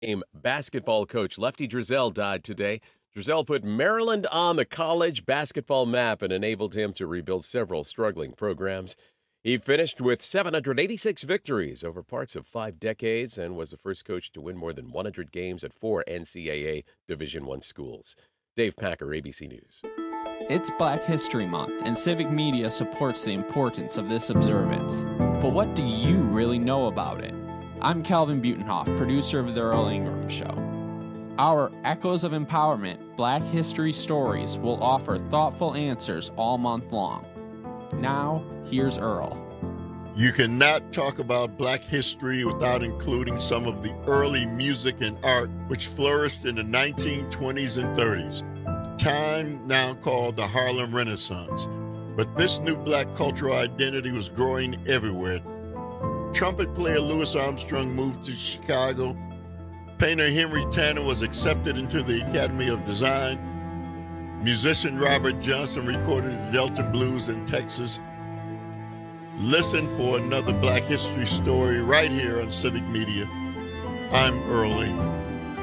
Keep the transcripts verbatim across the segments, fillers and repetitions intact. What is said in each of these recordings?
Game basketball coach Lefty Driesell died today. Driesell put Maryland on the college basketball map and enabled him to rebuild several struggling programs. He finished with seven hundred eighty-six victories over parts of five decades and was the first coach to win more than one hundred games at four N C double A Division I schools. Dave Packer, A B C News. It's Black History Month, and Civic Media supports the importance of this observance. But what do you really know about it? I'm Calvin Butenhoff, producer of The Earl Ingram Show. Our Echoes of Empowerment Black History Stories will offer thoughtful answers all month long. Now, here's Earl. You cannot talk about Black history without including some of the early music and art which flourished in the nineteen twenties and thirties, time now called the Harlem Renaissance. But this new Black cultural identity was growing everywhere. Trumpet player Louis Armstrong moved to Chicago. Painter Henry Tanner was accepted into the Academy of Design. Musician Robert Johnson recorded the Delta Blues in Texas. Listen for another Black history story right here on Civic Media. I'm Earl Ingram.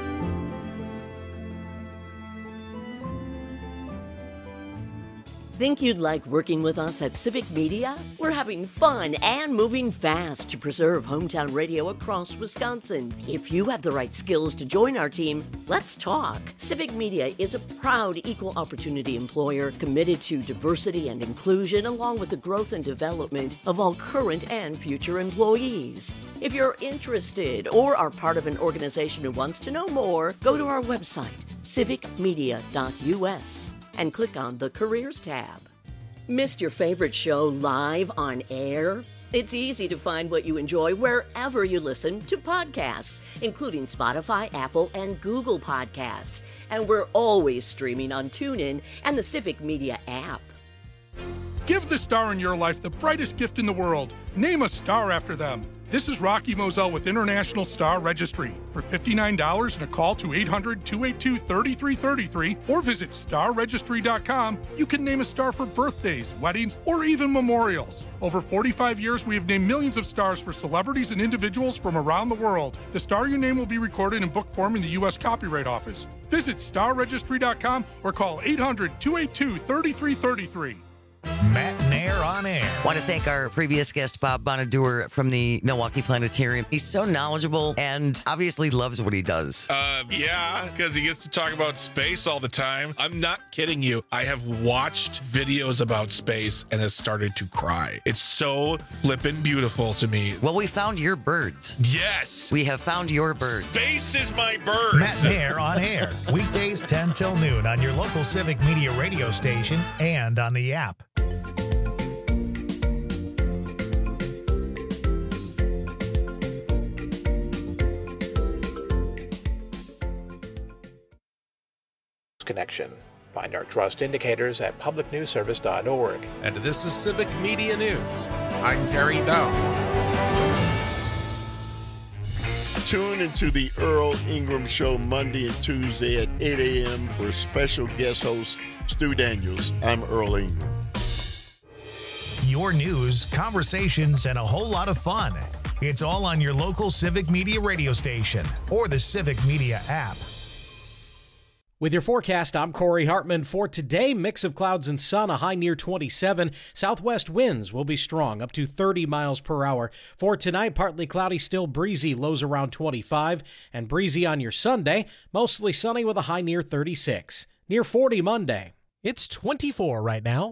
Think you'd like working with us at Civic Media? We're having fun and moving fast to preserve hometown radio across Wisconsin. If you have the right skills to join our team, let's talk. Civic Media is a proud equal opportunity employer committed to diversity and inclusion along with the growth and development of all current and future employees. If you're interested or are part of an organization who wants to know more, go to our website, civic media dot U S. and click on the Careers tab. Missed your favorite show live on air? It's easy to find what you enjoy wherever you listen to podcasts, including Spotify, Apple, and Google Podcasts. And we're always streaming on TuneIn and the Civic Media app. Give the star in your life the brightest gift in the world. Name a star after them. This is Rocky Moselle with International Star Registry. For fifty-nine dollars and a call to eight hundred, two eight two, three three three three or visit star registry dot com, you can name a star for birthdays, weddings, or even memorials. Over forty-five years, we have named millions of stars for celebrities and individuals from around the world. The star you name will be recorded in book form in the U S Copyright Office. Visit star registry dot com or call eight hundred, two eight two, three three three three. Matt Nair on air. Want to thank our previous guest, Bob Bonadour from the Milwaukee Planetarium. He's so knowledgeable and obviously loves what he does. Uh, yeah, because he gets to talk about space all the time. I'm not kidding you. I have watched videos about space and has started to cry. It's so flippin' beautiful to me. Well, we found your birds. Yes. We have found your birds. Space is my birds. Matt Nair on air. Weekdays ten till noon on your local Civic Media radio station and on the app. Connection. Find our trust indicators at public news service dot org. And this is Civic Media News. I'm Terry Dow. Tune into the Earl Ingram Show Monday and Tuesday at eight a.m. for special guest host Stu Daniels. I'm Earl Ingram. Your news, conversations, and a whole lot of fun. It's all on your local Civic Media radio station or the Civic Media app. With your forecast, I'm Corey Hartman. For today, mix of clouds and sun, a high near twenty-seven. Southwest winds will be strong, up to thirty miles per hour. For tonight, partly cloudy, still breezy, lows around twenty-five. And breezy on your Sunday, mostly sunny with a high near thirty-six. Near forty Monday. It's twenty-four right now.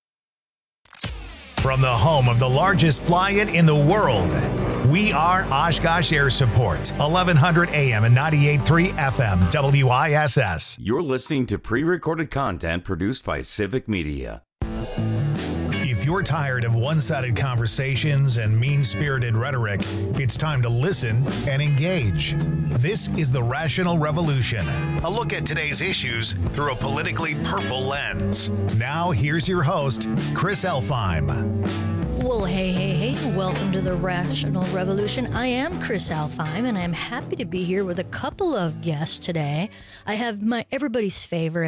From the home of the largest fly-in in the world, we are Oshkosh Air Support, eleven hundred A M and ninety-eight point three F M, W I S S. You're listening to pre-recorded content produced by Civic Media. If you're tired of one-sided conversations and mean-spirited rhetoric, it's time to listen and engage. This is The Rational Revolution, a look at today's issues through a politically purple lens. Now, here's your host, Chris Elfheim. Well, hey, hey, hey, welcome to The Rational Revolution. I am Chris Elfheim, and I'm happy to be here with a couple of guests today. I have my everybody's favorite,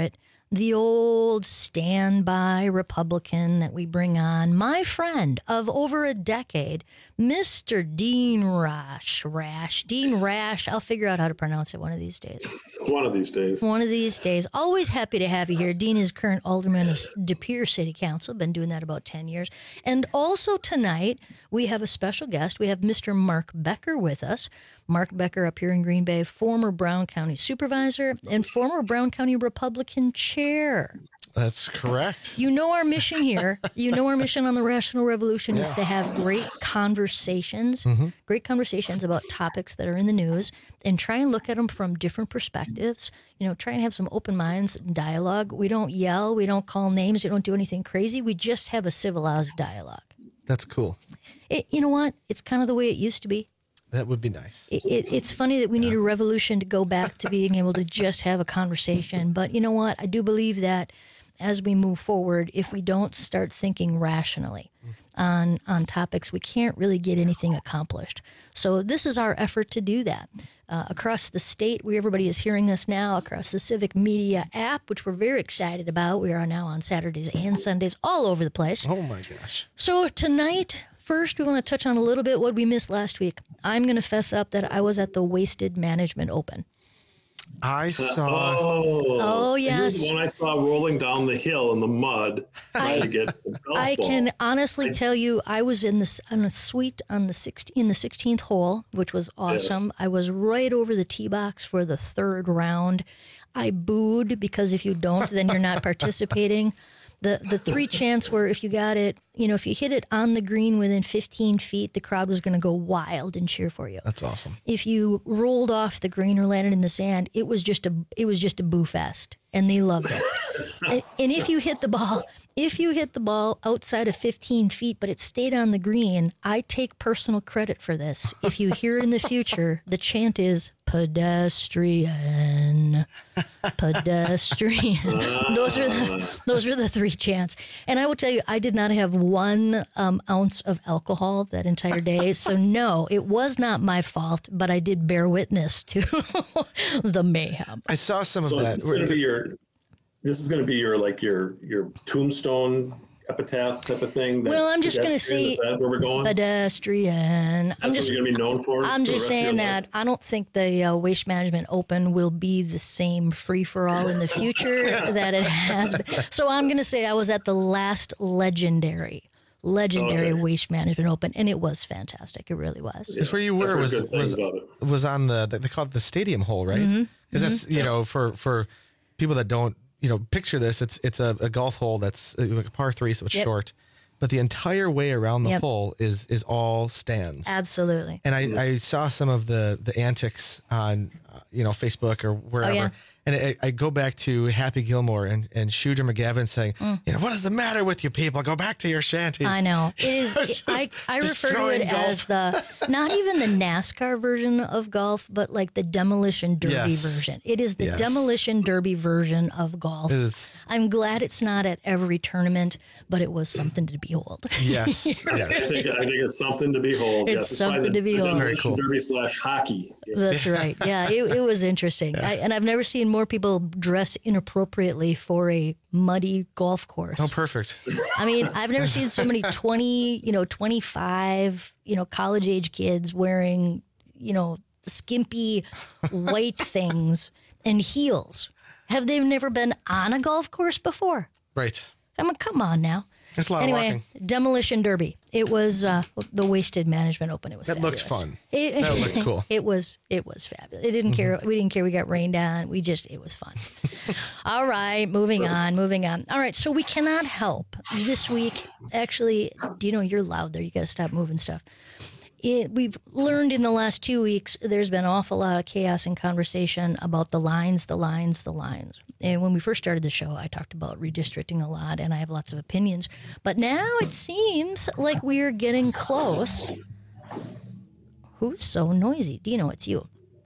the old standby Republican that we bring on, my friend of over a decade, Mister Dean Rash. Rash. Dean Rash. I'll figure out how to pronounce it one of these days. One of these days. One of these days. Always happy to have you here. Dean is current alderman of De Pere City Council. Been doing that about ten years. And also tonight, we have a special guest. We have Mister Mark Becker with us. Mark Becker up here in Green Bay, former Brown County supervisor and former Brown County Republican chair. That's correct. You know our mission here. You know our mission on the Rational Revolution is to have great conversations, mm-hmm. great conversations about topics that are in the news and try and look at them from different perspectives. You know, try and have some open minds and dialogue. We don't yell. We don't call names. We don't do anything crazy. We just have a civilized dialogue. That's cool. It, you know what? It's kind of the way it used to be. That would be nice. It, it, it's funny that we need a revolution to go back to being able to just have a conversation. But you know what? I do believe that as we move forward, if we don't start thinking rationally on on topics, we can't really get anything accomplished. So this is our effort to do that. Uh, across the state, where everybody is hearing us now, across the Civic Media app, which we're very excited about. We are now on Saturdays and Sundays all over the place. Oh, my gosh. So tonight, first, we want to touch on a little bit what we missed last week. I'm going to fess up that I was at the Wasted Management Open. I saw. Uh, oh, oh yes. Here's the one I saw rolling down the hill in the mud trying I, to get the golf I ball. can honestly I, tell you, I was in this on a suite on the sixteenth in the sixteenth hole, which was awesome. Yes. I was right over the tee box for the third round. I booed because if you don't, then you're not participating. The the three chants were if you got it, you know, if you hit it on the green within fifteen feet, the crowd was going to go wild and cheer for you. That's awesome. If you rolled off the green or landed in the sand, it was just a it was just a boo fest, and they loved it. and, and if you hit the ball, if you hit the ball outside of fifteen feet, but it stayed on the green, I take personal credit for this. If you hear it in the future, the chant is pedestrian, pedestrian. those are the those are the three chants. And I will tell you, I did not have one um, ounce of alcohol that entire day. So no, it was not my fault, but I did bear witness to the mayhem. I saw some so of that. This is going to be your, this is going to be your like your your tombstone epitaph type of thing. Well, I'm just going to say is that where we're going? Pedestrian. That's I'm just, what you're going to be known for? I'm for just saying that I don't think the uh, Waste Management Open will be the same free-for-all in the future that it has been. So I'm going to say I was at the last legendary, legendary okay. Waste Management Open, and it was fantastic. It really was. It's where you were was was, was on the, they call it the stadium hole, right? Because mm-hmm. that's, mm-hmm. you know, for, for people that don't, you know, picture this, it's it's a, a golf hole that's a par three, so it's yep. short. But the entire way around the yep. hole is is all stands. Absolutely. And I, I saw some of the, the antics on, uh, you know, Facebook or wherever. Oh, yeah. And I, I go back to Happy Gilmore and, and Shooter McGavin saying, mm. you know, what is the matter with you people? Go back to your shanties. I know. It is. it, I, I refer to it golf. as the, not even the NASCAR version of golf, but like the Demolition Derby yes. version. It is the yes. Demolition Derby version of golf. It is. I'm glad it's not at every tournament, but it was something to behold. Yes. yes. I, think, I think it's something to behold. It's yes, something to behold. Very cool. Derby slash hockey. That's right. Yeah, it, it was interesting. Yeah. I, and I've never seen more people dress inappropriately for a muddy golf course. Oh, perfect. I mean, I've never seen so many twenty, you know, twenty-five, you know, college age kids wearing, you know, skimpy white things and heels. Have they never been on a golf course before? Right. I mean, come on now. There's a lot anyway, of walking. Demolition Derby. It was uh, the Wasted Management Open. It was that fabulous. looked fun. It, that looked cool. It was it was fabulous. It didn't care. Mm-hmm. We didn't care. We got rained on. We just it was fun. All right, moving on, moving on. All right, so we cannot help this week. Actually, do you know you're loud there? You got to stop moving stuff. It, we've learned in the last two weeks there's been an awful lot of chaos and conversation about the lines, the lines, the lines. And when we first started the show, I talked about redistricting a lot, and I have lots of opinions. But now it seems like we are getting close. Who's so noisy? Dino, it's you.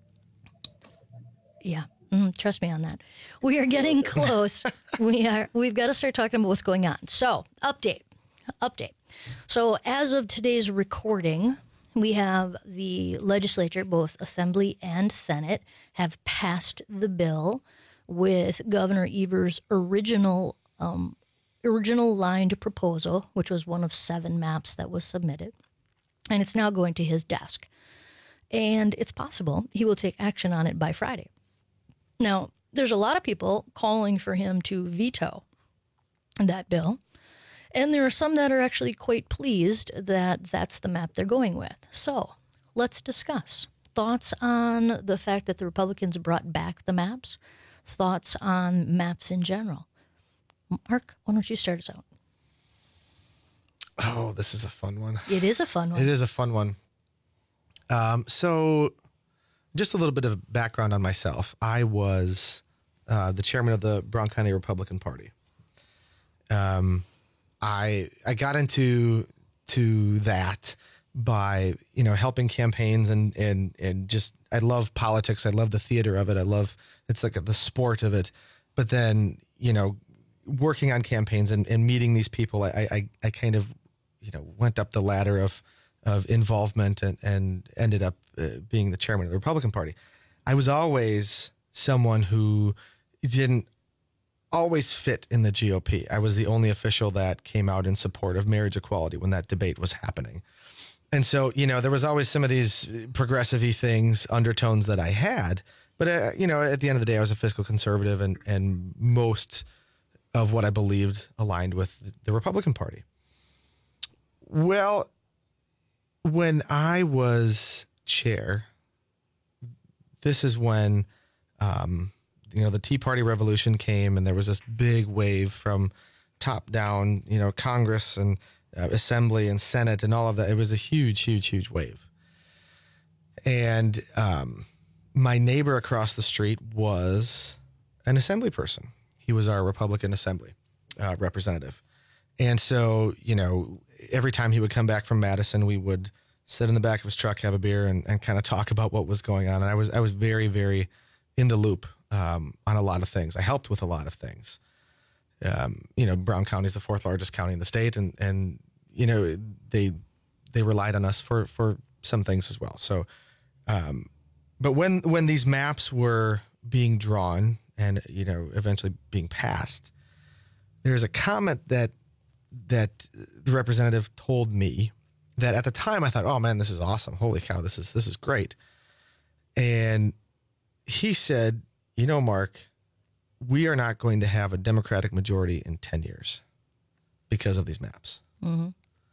Yeah, mm, trust me on that. We are getting close. we are. We've got to start talking about what's going on. So, update, update. So, as of today's recording, we have the legislature, both Assembly and Senate, have passed the bill with Governor Evers' original um, original lined proposal, which was one of seven maps that was submitted, and it's now going to his desk. And it's possible he will take action on it by Friday. Now, there's a lot of people calling for him to veto that bill, and there are some that are actually quite pleased that that's the map they're going with. So let's discuss. Thoughts on the fact that the Republicans brought back the maps? Thoughts on maps in general? Mark, why don't you start us out? Oh, this is a fun one. It is a fun one. It is a fun one. Um, so just a little bit of background on myself. I was uh, the chairman of the Brown County Republican Party. Um, I I got into to that by, you know, helping campaigns and, and, and just, I love politics. I love the theater of it. I love, it's like a, the sport of it. But then, you know, working on campaigns and, and meeting these people, I, I, I kind of, you know, went up the ladder of, of involvement and, and ended up uh, being the chairman of the Republican Party. I was always someone who didn't always fit in the G O P. I was the only official that came out in support of marriage equality when that debate was happening. And so, you know, there was always some of these progressive-y things, undertones that I had. But, uh, you know, at the end of the day, I was a fiscal conservative, and, and most of what I believed aligned with the Republican Party. Well, when I was chair, this is when, um, you know, the Tea Party revolution came, and there was this big wave from top down, you know, Congress and uh, Assembly and Senate and all of that. It was a huge, huge, huge wave. And um, my neighbor across the street was an assembly person. He was our Republican Assembly uh, representative. And so, you know, every time he would come back from Madison, we would sit in the back of his truck, have a beer, and, and kind of talk about what was going on. And I was I was very, very in the loop um, on a lot of things. I helped with a lot of things. Um, you know, Brown County is the fourth largest county in the state, and and you know they they relied on us for for some things as well. So, um, but when when these maps were being drawn and, you know, eventually being passed, there's a comment that that the representative told me that at the time I thought, oh man, this is awesome. Holy cow, this is this is great. And he said, you know, Mark, we are not going to have a Democratic majority in ten years because of these maps. Mm-hmm.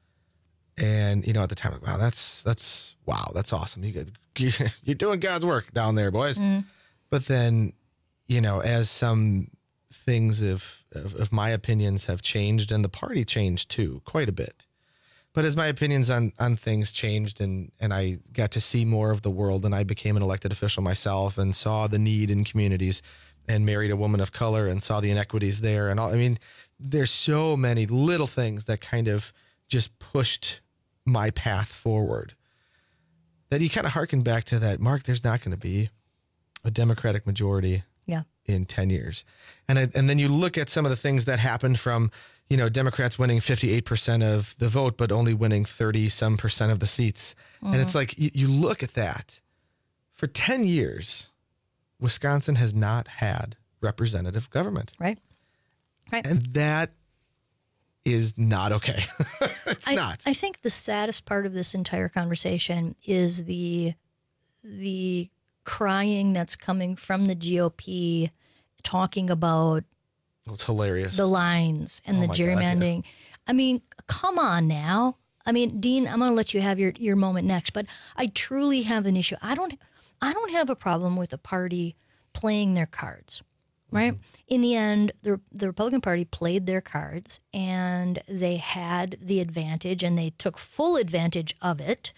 And, you know, at the time, wow, that's, that's, wow, that's awesome. You guys, you're doing God's work down there, boys. Mm. But then, you know, as some things of, of, of my opinions have changed, and the party changed too, quite a bit. But as my opinions on, on things changed, and, and I got to see more of the world, and I became an elected official myself and saw the need in communities, and married a woman of color and saw the inequities there. And all, I mean, there's so many little things that kind of just pushed my path forward, that you kind of hearken back to that, Mark, there's not going to be a Democratic majority yeah. in ten years. And I, and then you look at some of the things that happened from, you know, Democrats winning fifty-eight percent of the vote, but only winning thirty some percent of the seats. Mm-hmm. And it's like, you, you look at that. For ten years, Wisconsin has not had representative government. Right. Right. And that is not okay. It's I, not. I think the saddest part of this entire conversation is the the crying that's coming from the G O P talking about oh, it's hilarious. The lines and oh the gerrymandering. God, yeah. I mean, come on now. I mean, Dean, I'm going to let you have your, your moment next, but I truly have an issue. I don't I don't have a problem with the party playing their cards. Right. Mm-hmm. In the end, the the Republican Party played their cards, and they had the advantage, and they took full advantage of it.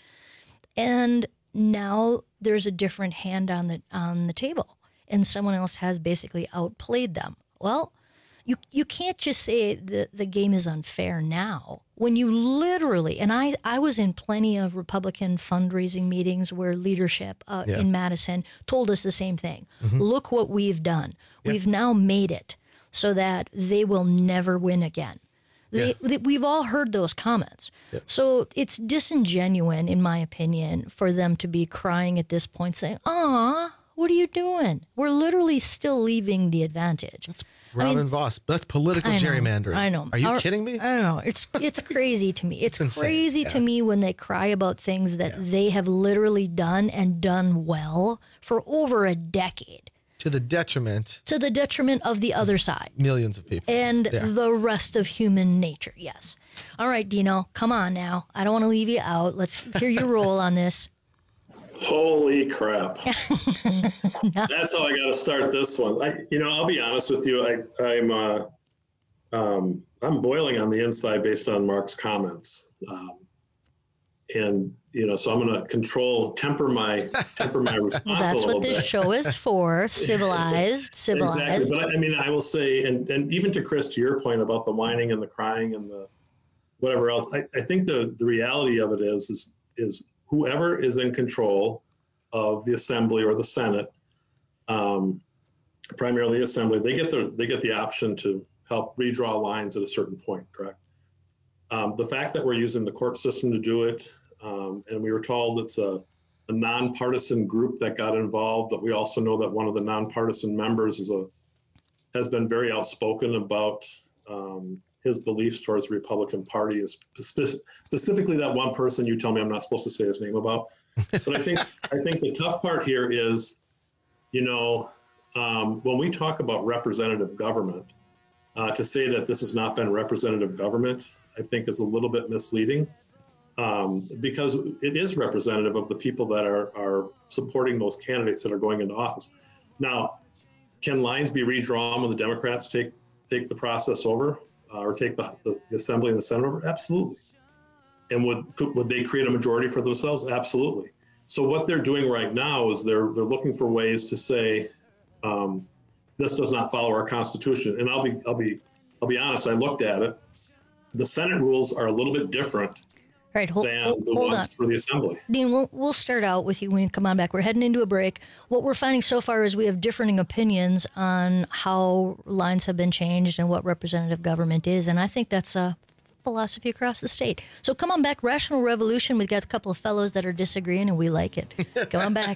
And now there's a different hand on the on the table, and someone else has basically outplayed them. Well, you you can't just say the the game is unfair now, when you literally, and I, I was in plenty of Republican fundraising meetings where leadership uh, yeah. in Madison told us the same thing. Mm-hmm. Look what we've done. Yeah. We've now made it so that they will never win again. They, yeah. they, we've all heard those comments. Yeah. So it's disingenuous, in my opinion, for them to be crying at this point saying, aw, What are you doing? We're literally still leaving the advantage. That's Robin I mean, Voss. That's political I know, gerrymandering. I know. Are you Our, kidding me? I don't know. It's it's crazy to me. It's, it's crazy yeah. to me when they cry about things that yeah. they have literally done and done well for over a decade. To the detriment. To the detriment of the other side. Millions of people. And yeah. the rest of human nature, yes. All right, Dino, come on now. I don't want to leave you out. Let's hear your role on this. Holy crap. That's how I got to start this one. I, you know, I'll be honest with you. I, I'm, uh, um, I'm boiling on the inside based on Mark's comments. Um, and, you know, so I'm going to control, temper my, temper my response well, that's a little what this bit. show is for. Civilized, civilized. Exactly. But I, I mean, I will say, and, and even to Chris, to your point about the whining and the crying and the whatever else, I, I think the, the reality of it is, is, is, whoever is in control of the assembly or the Senate, um, primarily the assembly, they get the they get the option to help redraw lines at a certain point, correct? Um, the fact that we're using the court system to do it, um, and we were told it's a, a nonpartisan group that got involved, but we also know that one of the nonpartisan members is a has been very outspoken about um, his beliefs towards the Republican Party, is spe- specifically that one person you tell me I'm not supposed to say his name about. But I think I think the tough part here is, you know, um, when we talk about representative government, uh, to say that this has not been representative government, I think is a little bit misleading, um, because it is representative of the people that are are supporting those candidates that are going into office. Now, can lines be redrawn when the Democrats take take the process over? Uh, or take the, the, the Assembly and the Senate over? Absolutely. And would could, would they create a majority for themselves? Absolutely. So what they're doing right now is they're they're looking for ways to say um, this does not follow our Constitution. And I'll be I'll be I'll be honest. I looked at it. The Senate rules are a little bit different All right, hold, than hold, the hold ones on. for the Assembly. Dean, we'll, we'll start out with you when you come on back. We're heading into a break. What we're finding so far is we have differing opinions on how lines have been changed and what representative government is, and I think that's a philosophy across the state. So come on back, Rational Revolution. We've got a couple of fellows that are disagreeing, and we like it. Come on back.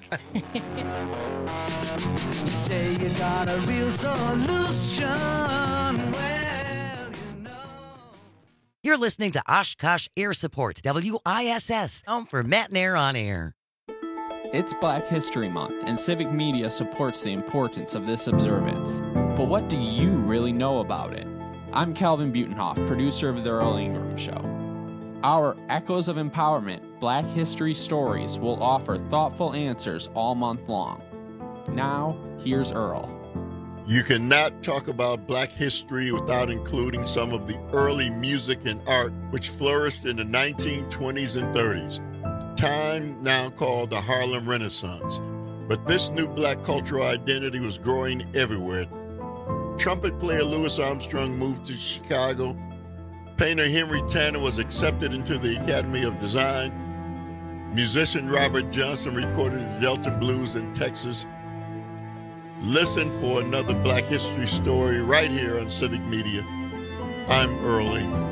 You say you got a real solution. Well, you know. You're listening to Oshkosh Air Support, W I S S, home for Matt and Air on Air. It's Black History Month, and Civic Media supports the importance of this observance. But what do you really know about it? I'm Calvin Butenhoff, producer of The Earl Ingram Show. Our Echoes of Empowerment Black History Stories will offer thoughtful answers all month long. Now, here's Earl. You cannot talk about Black history without including some of the early music and art which flourished in the nineteen twenties and thirties, time now called the Harlem Renaissance. But this new Black cultural identity was growing everywhere. Trumpet player Louis Armstrong moved to Chicago. Painter Henry Tanner was accepted into the Academy of Design. Musician Robert Johnson recorded the Delta Blues in Texas. Listen for another Black history story right here on Civic Media. I'm Earl Ingram.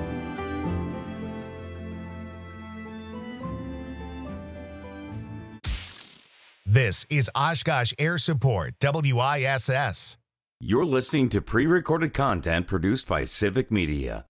This is Oshkosh Air Support, W I S S. You're listening to pre-recorded content produced by Civic Media.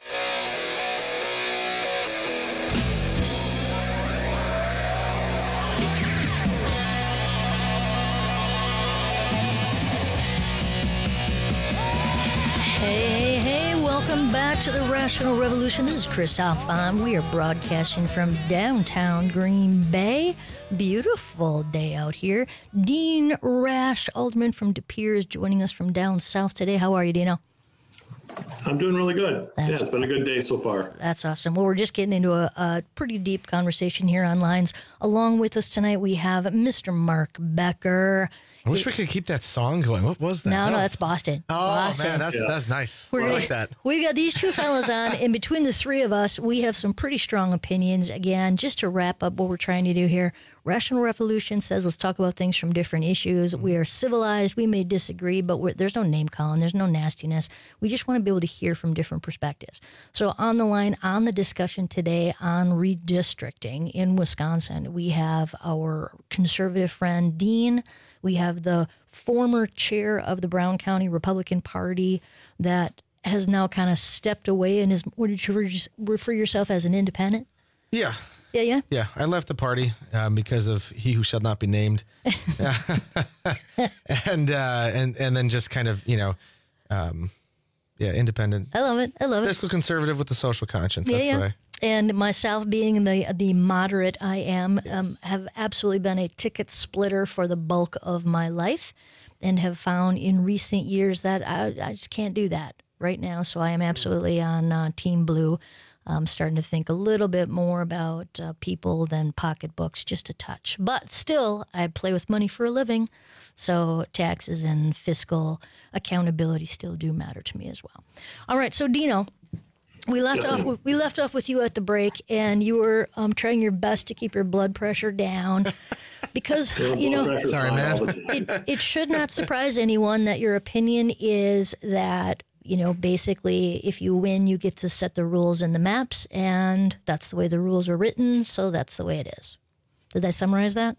Hey, hey, welcome back to the Rational Revolution. This is Chris Alfon. We are broadcasting from downtown Green Bay. Beautiful day out here. Dean Rash, Alderman from De Pere, is joining us from down south today. How are you, Dino? I'm doing really good. That's yeah, it's been a good day so far. That's awesome. Well, we're just getting into a, a pretty deep conversation here on lines. Along with us tonight, we have Mister Mark Becker. I wish we could keep that song going. What was that? No, that no, was... that's Boston. Oh, Boston. man, that's, yeah. that's nice. We're I gonna, like that. We got these two fellas on, and between the three of us, we have some pretty strong opinions. Again, just to wrap up what we're trying to do here, Rational Revolution says let's talk about things from different issues. Mm-hmm. We are civilized. We may disagree, but we're, there's no name calling. There's no nastiness. We just want to be able to hear from different perspectives. So on the line, on the discussion today on redistricting in Wisconsin, we have our conservative friend, Dean. We have the former chair of the Brown County Republican Party that has now kind of stepped away and is, what did you refer yourself as, an independent? Yeah. Yeah, yeah. Yeah, I left the party um, because of he who shall not be named. and uh, and and then just kind of, you know, um, yeah, independent. I love it. I love it. Fiscal conservative with a social conscience. Yeah, That's yeah. the way. And myself, being the the moderate I am, um, have absolutely been a ticket splitter for the bulk of my life, and have found in recent years that I, I just can't do that right now. So I am absolutely on uh, Team Blue. I'm starting to think a little bit more about uh, people than pocketbooks, just a touch. But still, I play with money for a living, so taxes and fiscal accountability still do matter to me as well. All right, so Dino, we left off. We left off with you at the break, and you were um, trying your best to keep your blood pressure down, because you know, sorry, man. it, it should not surprise anyone that your opinion is that, you know, basically, if you win, you get to set the rules and the maps, and that's the way the rules are written, so that's the way it is. Did I summarize that?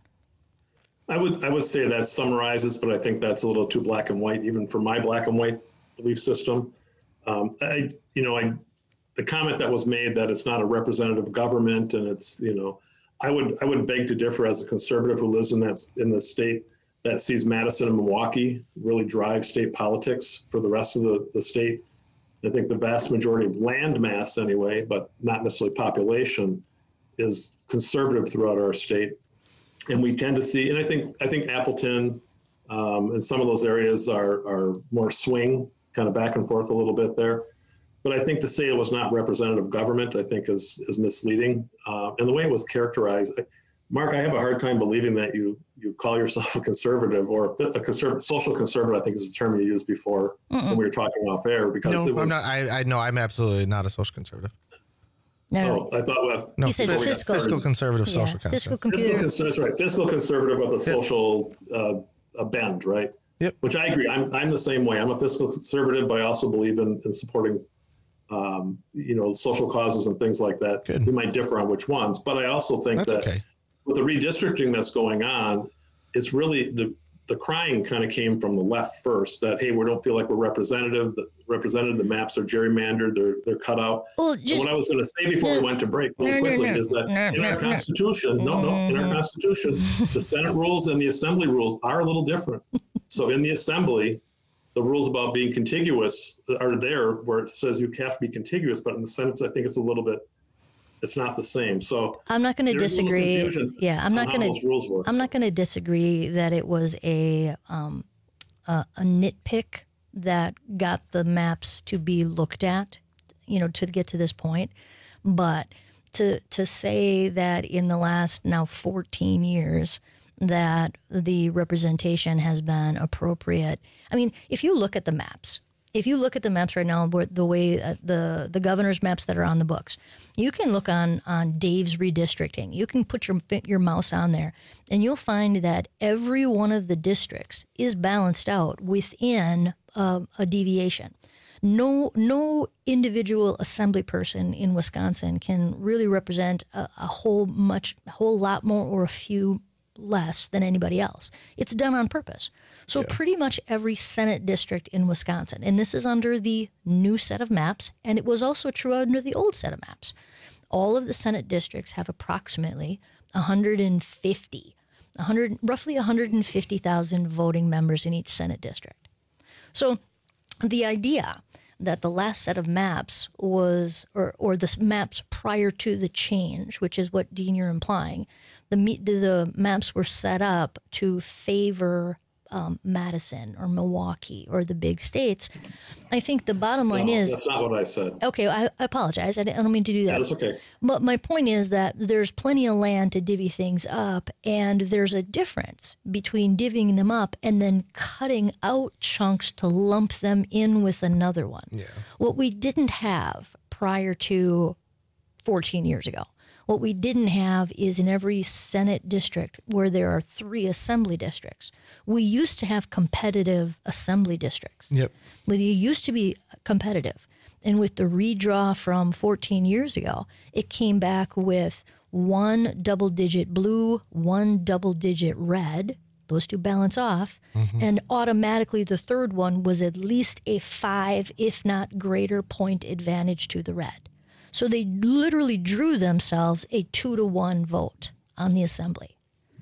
I would I would say that summarizes, but I think that's a little too black and white, even for my black and white belief system. Um, I, you know, I, the comment that was made that it's not a representative government, and it's, you know, I would I would beg to differ as a conservative who lives in that in the state that sees Madison and Milwaukee really drive state politics for the rest of the, the state. I think the vast majority of land mass anyway, but not necessarily population, is conservative throughout our state. And we tend to see, and I think I think Appleton um, and some of those areas are, are more swing, kind of back and forth a little bit there. But I think to say it was not representative government, I think is, is misleading. Uh, and the way it was characterized, I, Mark, I have a hard time believing that you you call yourself a conservative or a conservative, social conservative, I think is the term you used before Mm-mm. when we were talking off air. Because no, it was, I'm not. I, I no, I'm absolutely not a social conservative. No, oh, I thought well, no, he said fiscal, fiscal, fiscal conservative, yeah, social conscience. Fiscal computer. Fiscal, that's right. Fiscal conservative with a social uh, a bend, right? Yep. Which I agree. I'm I'm the same way. I'm a fiscal conservative, but I also believe in, in supporting, um, you know, social causes and things like that. Good. We might differ on which ones, but I also think That's that okay. with the redistricting that's going on, it's really the the crying kind of came from the left first, that, hey, we don't feel like we're representative. The represented, the maps are gerrymandered, they're they're cut out. Well, so what I was going to say before no, we went to break really no, quickly no, no, is that no, in no, our no. Constitution, no, no, in our Constitution, the Senate rules and the Assembly rules are a little different. So in the Assembly, the rules about being contiguous are there, where it says you have to be contiguous, but in the Senate, I think it's a little bit, it's not the same. So I'm not going to disagree. Yeah, I'm not going to. I'm not going to disagree that it was a um, a, a nitpick that got the maps to be looked at, you know, to get to this point. But to to say that in the last now fourteen years that the representation has been appropriate. I mean, if you look at the maps. If you look at the maps right now, the way uh, the the governor's maps that are on the books, you can look on on Dave's redistricting. You can put your your mouse on there, and you'll find that every one of the districts is balanced out within uh, a deviation. No no individual assembly person in Wisconsin can really represent a, a whole much a whole lot more or a few less than anybody else. It's done on purpose. So yeah. Pretty much every Senate district in Wisconsin, and this is under the new set of maps, and it was also true under the old set of maps. All of the Senate districts have approximately one hundred fifty, one hundred, roughly one hundred fifty thousand voting members in each Senate district. So the idea that the last set of maps was, or, or the maps prior to the change, which is what, Dean, you're implying, the, the maps were set up to favor Um, Madison or Milwaukee or the big states. I think the bottom line no, is... That's not what I said. Okay, I, I apologize. I, I don't mean to do that. Yeah, that's okay. But my point is that there's plenty of land to divvy things up, and there's a difference between divvying them up and then cutting out chunks to lump them in with another one. Yeah. What we didn't have prior to fourteen years ago. What we didn't have is in every Senate district where there are three assembly districts, we used to have competitive assembly districts. Yep. But they used to be competitive. And with the redraw from fourteen years ago, it came back with one double-digit blue, one double-digit red. supposed to balance off. Mm-hmm. And automatically the third one was at least a five, if not greater, point advantage to the red. So they literally drew themselves a two to one vote on the assembly.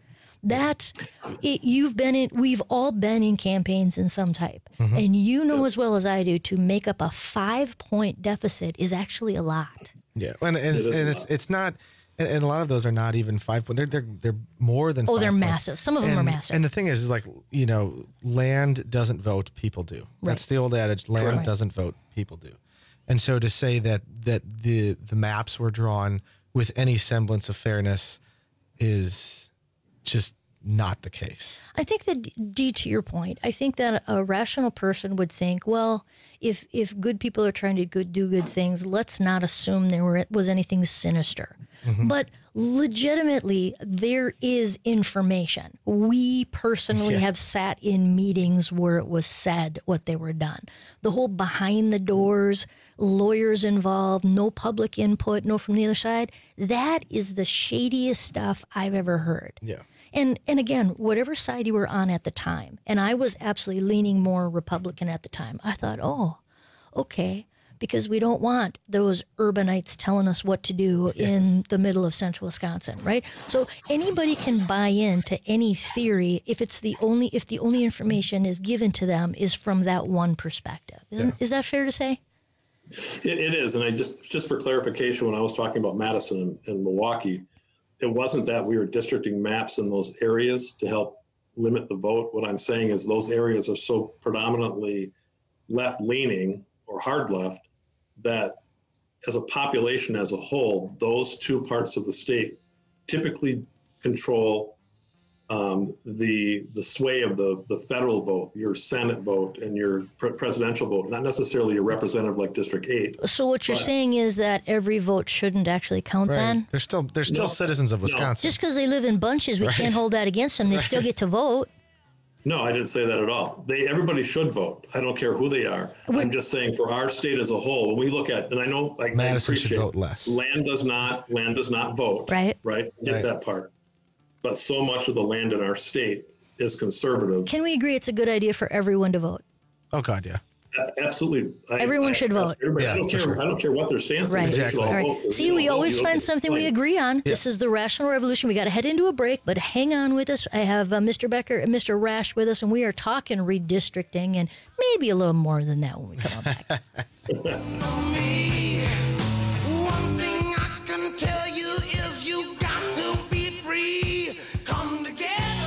That it, you've been in, we've all been in campaigns in some type, mm-hmm. and you know as well as I do, to make up a five point deficit is actually a lot. Yeah, and, and, it's, and it's it's not, and, and a lot of those are not even five points. They're they're they're more than. Oh, five they're points. massive. Some of them and, are massive. And the thing is, is like you know, land doesn't vote, people do. Right. That's the old adage: land Correct. doesn't vote, people do. And so to say that that the the maps were drawn with any semblance of fairness is just not the case. I think that, D, to your point, I think that a rational person would think, well, if if good people are trying to good, do good things, let's not assume there were, was anything sinister. Mm-hmm. But legitimately, there is information. We personally yeah. have sat in meetings where it was said what they were done. The whole behind the doors, lawyers involved, no public input, no from the other side, that is the shadiest stuff I've ever heard. Yeah. And and again, whatever side you were on at the time, and I was absolutely leaning more Republican at the time, I thought, oh, okay, because we don't want those urbanites telling us what to do yes. in the middle of central Wisconsin, right? So anybody can buy into any theory if it's the only if the only information is given to them is from that one perspective. Isn't yeah. is that fair to say? It, it is, and I just just for clarification, when I was talking about Madison and, and Milwaukee, it wasn't that we were districting maps in those areas to help limit the vote. What I'm saying is those areas are so predominantly left-leaning or hard left that as a population as a whole, those two parts of the state typically control um, the the sway of the, the federal vote, your Senate vote and your pre- presidential vote, not necessarily your representative like District eight. So what you're but, saying is that every vote shouldn't actually count right. then? They're still they're still No. citizens of Wisconsin. Just because they live in bunches, we Right. can't hold that against them. They Right. still get to vote. No, I didn't say that at all. They everybody should vote. I don't care who they are. I'm just saying for our state as a whole, when we look at, and I know like Madison I should appreciate vote less. Land does not land does not vote. Right. Right. Get Right. that part. But so much of the land in our state is conservative. Can we agree it's a good idea for everyone to vote? Oh God, yeah. A- Absolutely. I- Everyone I- should vote. everybody- Yeah, I don't for care. sure. I don't care what their stance Right. is. They should Exactly. all All right. vote. See, You know, we vote, always you find don't something we complain. agree on. This is the Rational Revolution. We got to head into a break, but hang on with us. I have uh, Mister Becker and Mister Rash with us, and we are talking redistricting and maybe a little more than that when we come on back. One thing I can tell you is you got to be free. Come together.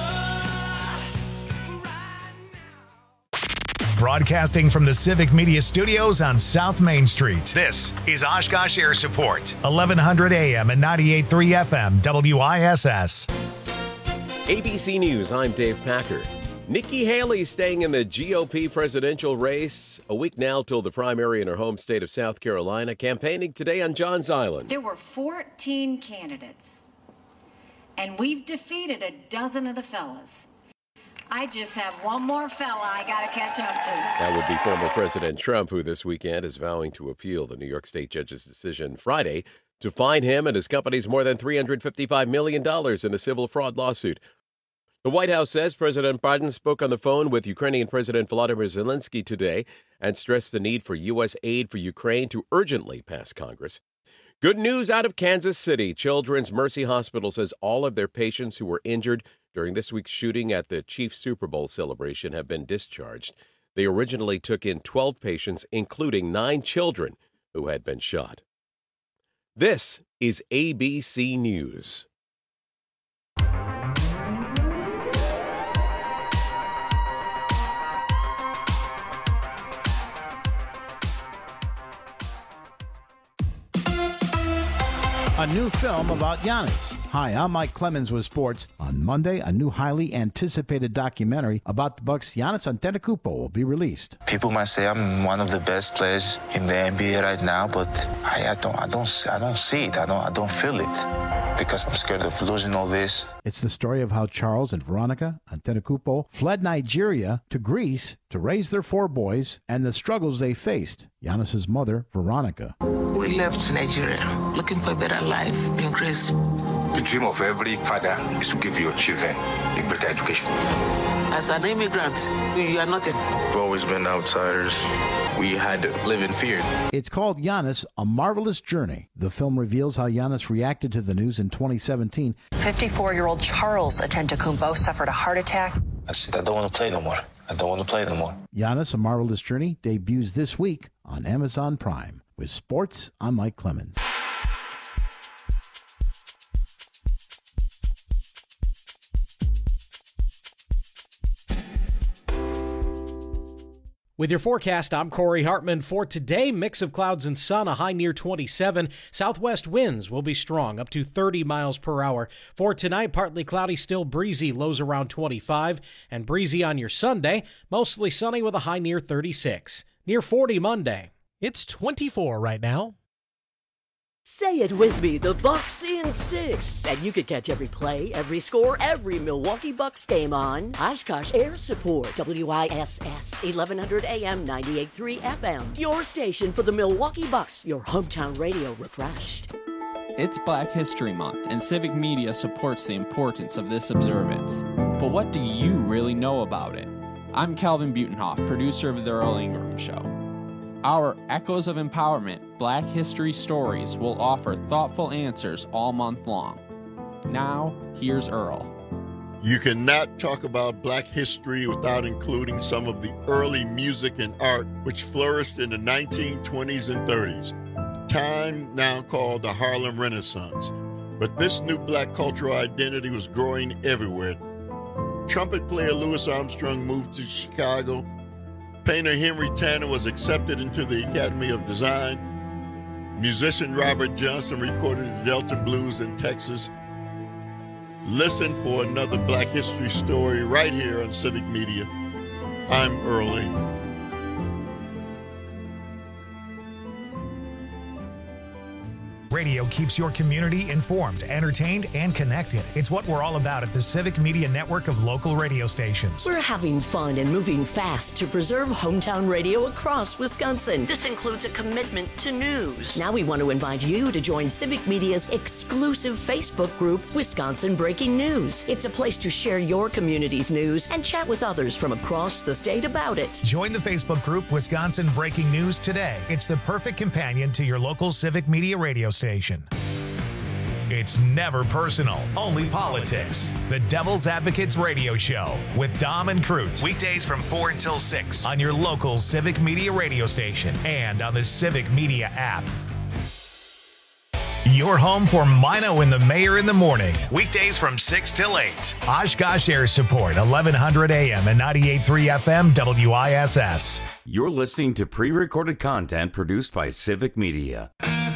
Broadcasting from the Civic Media Studios on South Main Street. This is Oshkosh Air Support, eleven hundred A M and ninety-eight point three F M, W I S S. A B C News, I'm Dave Packer. Nikki Haley staying in the G O P presidential race. A week now till the primary in her home state of South Carolina, campaigning today on Johns Island. There were fourteen candidates, and we've defeated a dozen of the fellas. I just have one more fella I got to catch up to. That would be former President Trump, who this weekend is vowing to appeal the New York State judge's decision Friday to fine him and his companies more than three hundred fifty-five million dollars in a civil fraud lawsuit. The White House says President Biden spoke on the phone with Ukrainian President Volodymyr Zelensky today and stressed the need for U S aid for Ukraine to urgently pass Congress. Good news out of Kansas City. Children's Mercy Hospital says all of their patients who were injured during this week's shooting at the Chiefs Super Bowl celebration have been discharged. They originally took in twelve patients, including nine children who had been shot. This is A B C News. A new film about Giannis. Hi, I'm Mike Clemens with sports. On Monday, a new highly anticipated documentary about the Bucks' Giannis Antetokounmpo will be released. People might say I'm one of the best players in the N B A right now, but I, I don't, I don't, I don't see it. I don't, I don't feel it because I'm scared of losing all this. It's the story of how Charles and Veronica Antetokounmpo fled Nigeria to Greece to raise their four boys and the struggles they faced. Giannis's mother, Veronica. We left Nigeria looking for a better life in Greece. The dream of every father is to give your children a better education. As an immigrant, you are nothing. We've always been outsiders. We had to live in fear. It's called Giannis, A Marvelous Journey. The film reveals how Giannis reacted to the news in twenty seventeen. fifty-four-year-old Charles Antetokounmpo suffered a heart attack. I said, I don't want to play no more. I don't want to play no more. Giannis, A Marvelous Journey debuts this week on Amazon Prime. With sports, I'm Mike Clemens. With your forecast, I'm Corey Hartman. For today, mix of clouds and sun, a high near twenty-seven. Southwest winds will be strong, up to thirty miles per hour. For tonight, partly cloudy, still breezy, lows around twenty-five. And breezy on your Sunday, mostly sunny with a high near thirty-six. Near forty Monday. It's twenty-four right now. Say it with me, the Bucks in six. And you can catch every play, every score, every Milwaukee Bucks game on Oshkosh Air Support, W I S S, eleven hundred A M, ninety-eight point three F M. Your station for the Milwaukee Bucks, your hometown radio refreshed. It's Black History Month, and Civic Media supports the importance of this observance. But what do you really know about it? I'm Calvin Butenhoff, producer of The Earl Ingram Show. Our Echoes of Empowerment Black History Stories will offer thoughtful answers all month long. Now, here's Earl. You cannot talk about Black history without including some of the early music and art which flourished in the nineteen twenties and thirties, time now called the Harlem Renaissance. But this new Black cultural identity was growing everywhere. Trumpet player Louis Armstrong moved to Chicago. Painter Henry Tanner was accepted into the Academy of Design. Musician Robert Johnson recorded the Delta Blues in Texas. Listen for another Black history story right here on Civic Media. I'm Earl Ingram. Radio keeps your community informed, entertained, and connected. It's what we're all about at the Civic Media Network of local radio stations. We're having fun and moving fast to preserve hometown radio across Wisconsin. This includes a commitment to news. Now we want to invite you to join Civic Media's exclusive Facebook group, Wisconsin Breaking News. It's a place to share your community's news and chat with others from across the state about it. Join the Facebook group Wisconsin Breaking News today. It's the perfect companion to your local Civic Media radio station. It's never personal, only politics. The Devil's Advocates Radio Show with Dom and Crute. Weekdays from four until six on your local Civic Media radio station and on the Civic Media app. Your home for Mino and the Mayor in the morning. Weekdays from six till eight. Oshkosh Air Support, eleven hundred A M and ninety-eight point three F M W I S S. You're listening to pre-recorded content produced by Civic Media.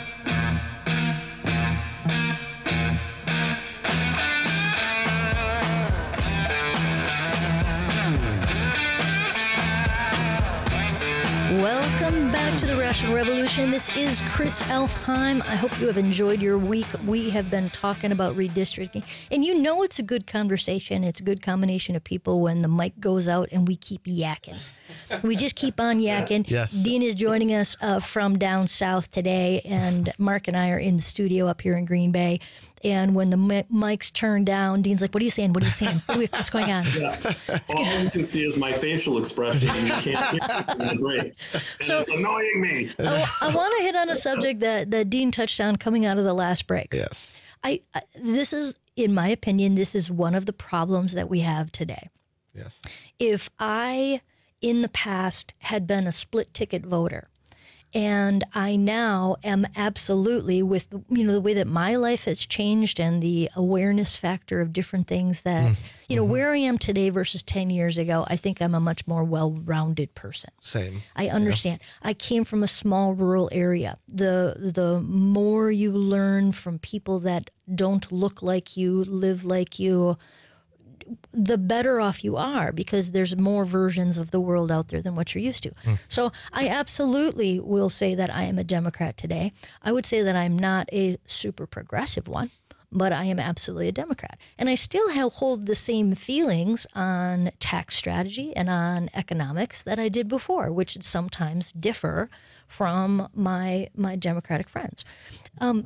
Welcome back to the Rational Revolution. This is Chris Elfheim. I hope you have enjoyed your week. We have been talking about redistricting. And you know it's a good conversation. It's a good combination of people when the mic goes out and we keep yakking. We just keep on yakking. Yes. Dean is joining us uh, from down south today, and Mark and I are in the studio up here in Green Bay. And when the mi- mics turn down, Dean's like, what are you saying? What are you saying? What's going on? Yeah. All you can see is my facial expression, and you can't hear it in the breaks. And So- it's annoying me. I, I want to hit on a subject that, that Dean touched on coming out of the last break. Yes. I, I this is, in my opinion, this is one of the problems that we have today. Yes. If I, in the past, had been a split ticket voter, and I now am absolutely, with you know the way that my life has changed and the awareness factor of different things that, mm. you know, mm-hmm. where I am today versus ten years ago, I think I'm a much more well-rounded person. Same. I understand. Yeah. I came from a small rural area. The the more you learn from people that don't look like you, live like you, the better off you are, because there's more versions of the world out there than what you're used to. Mm. So I absolutely will say that I am a Democrat today. I would say that I'm not a super progressive one, but I am absolutely a Democrat. And I still have, hold the same feelings on tax strategy and on economics that I did before, which sometimes differ from my my Democratic friends. Um,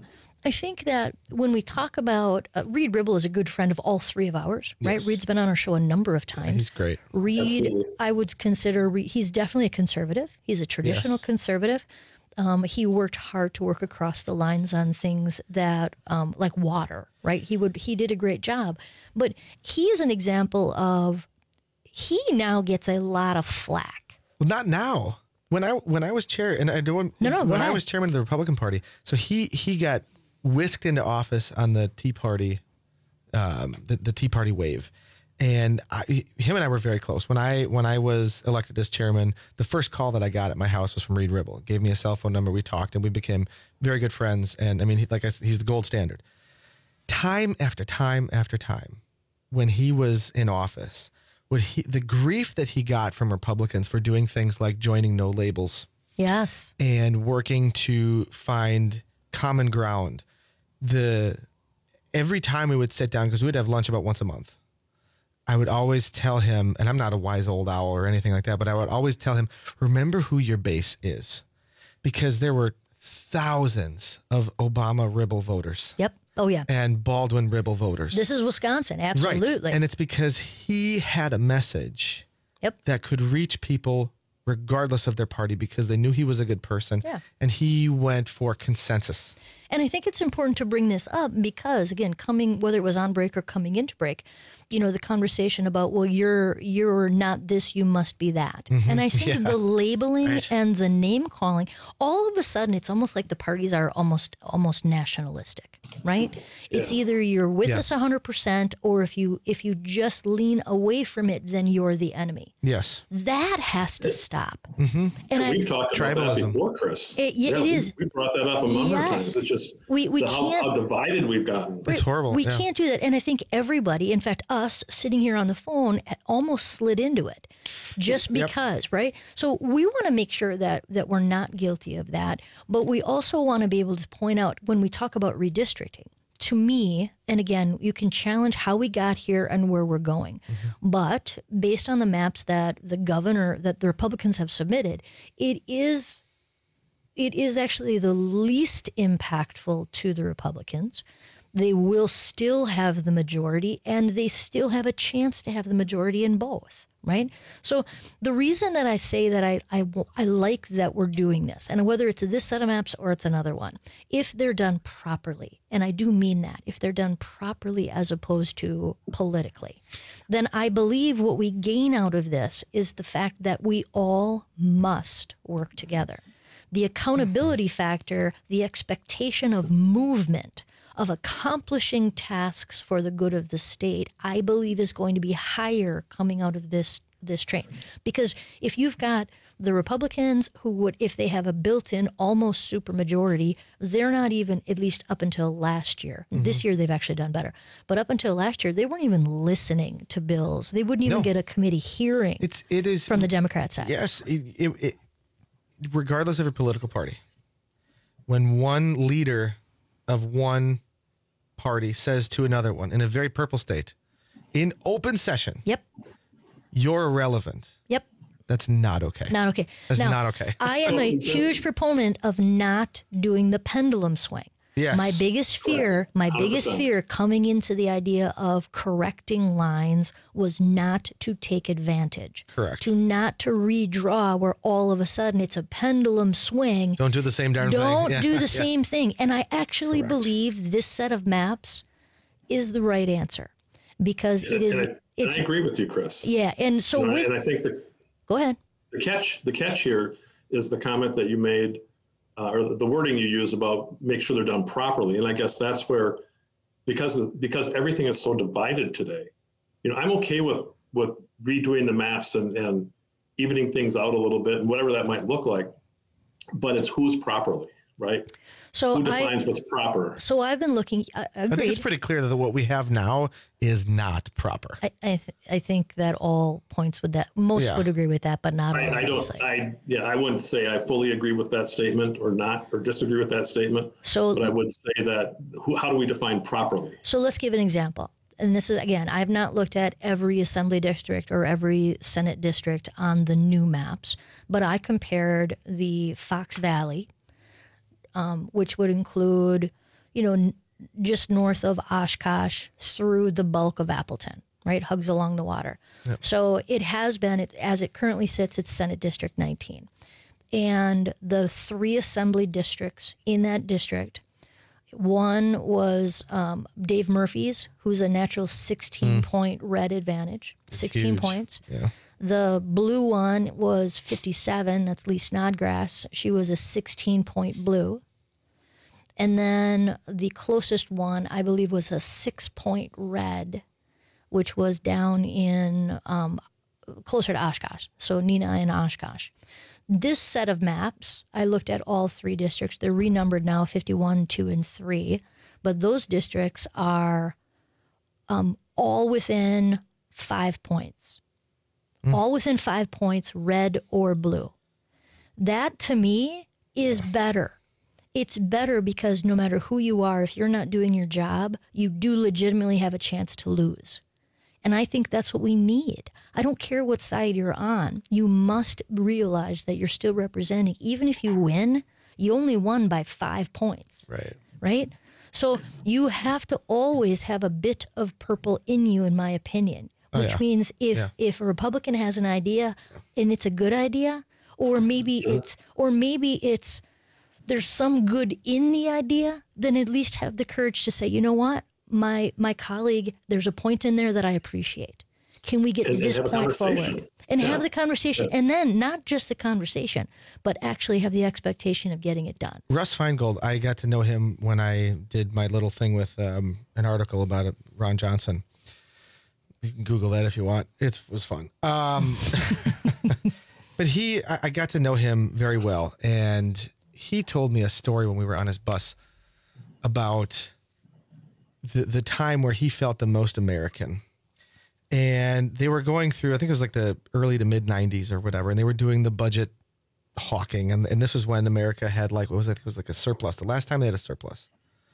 I think that when we talk about uh, Reed Ribble is a good friend of all three of ours, right? Yes. Reed's been on our show a number of times. Yeah, he's great. Reed, Absolutely. I would consider Reed, he's definitely a conservative. He's a traditional Yes. conservative. Um, he worked hard to work across the lines on things that, um, like water, right? He would he did a great job, but he is an example of he now gets a lot of flack. Well, not now. When I when I was chair, and I don't. No, no, go when I ahead. was chairman of the Republican Party, so he he got whisked into office on the Tea Party, um, the, the Tea Party wave, and I, him and I were very close. When I when I was elected as chairman, the first call that I got at my house was from Reed Ribble. Gave me a cell phone number. We talked, and we became very good friends. And I mean, he, like I said, he's the gold standard. Time after time after time, when he was in office, what he the grief that he got from Republicans for doing things like joining No Labels Yes. and working to find common ground. The every time we would sit down, because we would have lunch about once a month, I would always tell him, and I'm not a wise old owl or anything like that, but I would always tell him, remember who your base is, because there were thousands of Obama Ribble voters. Yep. Oh, yeah. And Baldwin Ribble voters. This is Wisconsin. Absolutely. Right. And it's because he had a message Yep. that could reach people regardless of their party, because they knew he was a good person. Yeah. And he went for consensus. And I think it's important to bring this up because, again, coming, whether it was on break or coming into break, you know, the conversation about, well, you're you're not this, you must be that. Mhm. And I think Yeah. the labeling Right. and the name calling, all of a sudden, it's almost like the parties are almost almost nationalistic, right? It's Yeah. either you're with Yeah. us one hundred percent, or if you if you just lean away from it, then you're the enemy. Yes. That has to stop. Mm-hmm. And I- we've talked about that Tribalism. before, Chris. It- yeah, it we- is. We brought that up a number Yes. of times. It's just We- we the, how, can't- how divided we've gotten. It's horrible. We yeah. can't do that. And I think everybody, in fact, us sitting here on the phone, almost slid into it just Yep. because, right? So we want to make sure that that we're not guilty of that. But we also want to be able to point out when we talk about redistricting, to me, and again, you can challenge how we got here and where we're going. But based on the maps that the governor, that the Republicans have submitted, it is it is actually the least impactful to the Republicans. They will still have the majority, and they still have a chance to have the majority in both, right? So the reason that I say that I, I, I like that we're doing this, and whether it's this set of maps or it's another one, if they're done properly, and I do mean that, if they're done properly as opposed to politically, then I believe what we gain out of this is the fact that we all must work together. The accountability factor, the expectation of movement, of accomplishing tasks for the good of the state, I believe is going to be higher coming out of this this train. Because if you've got the Republicans who would, if they have a built-in almost supermajority, they're not even, at least up until last year. Mm-hmm. This year they've actually done better. But up until last year, they weren't even listening to bills. They wouldn't even No. get a committee hearing It's it is from the Democrat side. Yes, it, it, it, regardless of your political party, when one leader of one party says to another one in a very purple state, in open session, Yep. you're irrelevant. Yep. That's not okay. Not okay. That's Now, not okay. I am a huge proponent of not doing the pendulum swing. Yes. My biggest fear, my one hundred biggest percent. fear coming into the idea of correcting lines was not to take advantage. Correct. To not to redraw where all of a sudden it's a pendulum swing. Don't do the same darn thing. Don't Yeah. do the Yeah. same thing. And I actually Correct. believe this set of maps is the right answer because it is and I, and it's I agree with you, Chris. yeah, and so and, I, with and I think the go ahead. the catch the catch here is the comment that you made, uh, or the wording you use about make sure they're done properly. And I guess that's where, because of, because everything is so divided today, you know, I'm okay with with redoing the maps and and evening things out a little bit and whatever that might look like, but it's who's properly, right? So Who I defines what's proper? so I've been looking. I, I think agreed. it's pretty clear that what we have now is not proper. I I, th- I think that all points with that. Most Yeah. would agree with that, but not all. I, I don't. obviously. I yeah. I wouldn't say I fully agree with that statement or not, or disagree with that statement. So- but I would say that who, how do we define properly? So let's give an example. And this is, again, I've not looked at every assembly district or every Senate district on the new maps, but I compared the Fox Valley, um, which would include you know, n- just north of Oshkosh through the bulk of Appleton, right? Hugs along the water. Yep. So it has been, it, as it currently sits, it's Senate District nineteen. And the three assembly districts in that district, one was um, Dave Murphy's, who's a natural sixteen-point mm. red advantage, It's sixteen huge. points. Yeah. The blue one was fifty-seven. That's Lee Snodgrass. She was a sixteen-point blue. And then the closest one, I believe, was a six-point red, which was down in um, closer to Oshkosh. So Neenah and Oshkosh. This set of maps, I looked at all three districts. They're renumbered now, fifty-one, two, and three. But those districts are um, all within five points. Mm. All within five points, red or blue. That, to me, is better. It's better because no matter who you are, if you're not doing your job, you do legitimately have a chance to lose. And I think that's what we need. I don't care what side you're on. You must realize that you're still representing. Even if you win, you only won by five points. Right. Right? So you have to always have a bit of purple in you, in my opinion. Oh, Which yeah. means if Yeah. if a Republican has an idea and it's a good idea, or maybe it's or maybe it's there's some good in the idea, then at least have the courage to say, you know what, my my colleague, there's a point in there that I appreciate. Can we get And- and this have a point forward? conversation. And Yeah. have the conversation. Yeah. And then not just the conversation, but actually have the expectation of getting it done. Russ Feingold, I got to know him when I did my little thing with um, an article about it, Ron Johnson. You can Google that if you want. It was fun. Um, but he, I, I got to know him very well. And he told me a story when we were on his bus about the, the time where he felt the most American. And they were going through, I think it was like the early to mid nineties or whatever. And they were doing the budget hawking. And, and this was when America had like, what was it? It was like a surplus. The last time they had a surplus.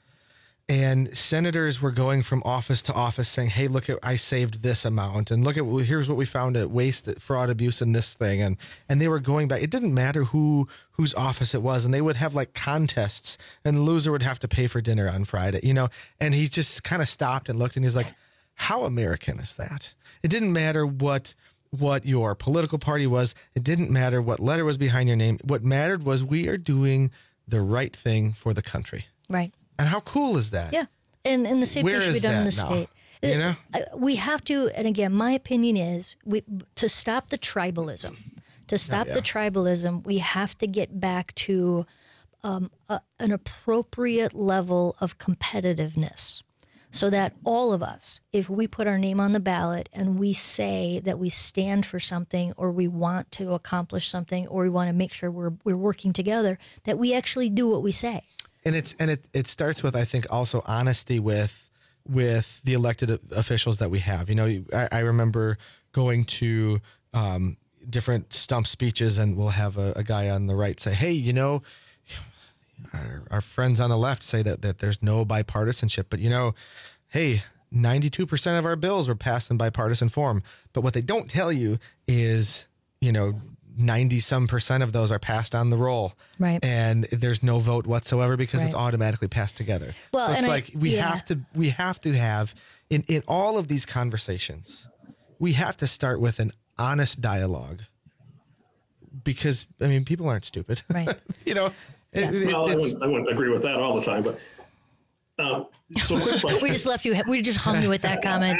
And senators were going from office to office saying, hey, look at, I saved this amount. And look at, here's what we found at waste, fraud, abuse in this thing. And, and they were going back. It didn't matter who, whose office it was. And they would have like contests and the loser would have to pay for dinner on Friday, you know? And he just kind of stopped and looked and he's like, how American is that? It didn't matter what, what your political party was. It didn't matter what letter was behind your name. What mattered was we are doing the right thing for the country. Right. And how cool is that? Yeah. And and the same Where thing should be is done in the that now? state. You know? Uh, We have to, and again, my opinion is we to stop the tribalism. To stop yeah. the tribalism, we have to get back to um, a, an appropriate level of competitiveness. So that all of us, if we put our name on the ballot and we say that we stand for something or we want to accomplish something or we want to make sure we're we're working together, that we actually do what we say. And it's and it, it starts with, I think, also honesty with with the elected officials that we have. You know, I, I remember going to um, different stump speeches, and we'll have a, a guy on the right say, "Hey, you know, our, our friends on the left say that that there's no bipartisanship, but you know, hey, ninety-two percent of our bills were passed in bipartisan form. But what they don't tell you is, you know, ninety some percent of those are passed on the roll. Right. And there's no vote whatsoever because it's Right. automatically passed together. Well, so it's and I- like we yeah. have to we have to have in, in all of these conversations, we have to start with an honest dialogue. Because I mean, people aren't stupid. Right. you know, it- it- Well, I it's- wouldn't, I wouldn't agree with that all the time, but um, so quick question. We just left you. We just hung you with that comment.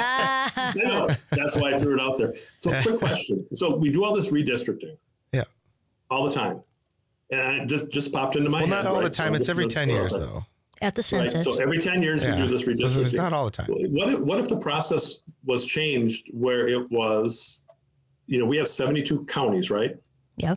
I know. That's why I threw it out there. So quick question. So we do all this redistricting. Yeah. All the time. And it just, just popped into my well, head. not all right? the time. So It's this every is- ten years, though. At the Right. census. So every ten years Yeah. we do this So redistricting. it's not all the time. What if, what if the process was changed where it was, you know, we have seventy-two counties, right? Yep.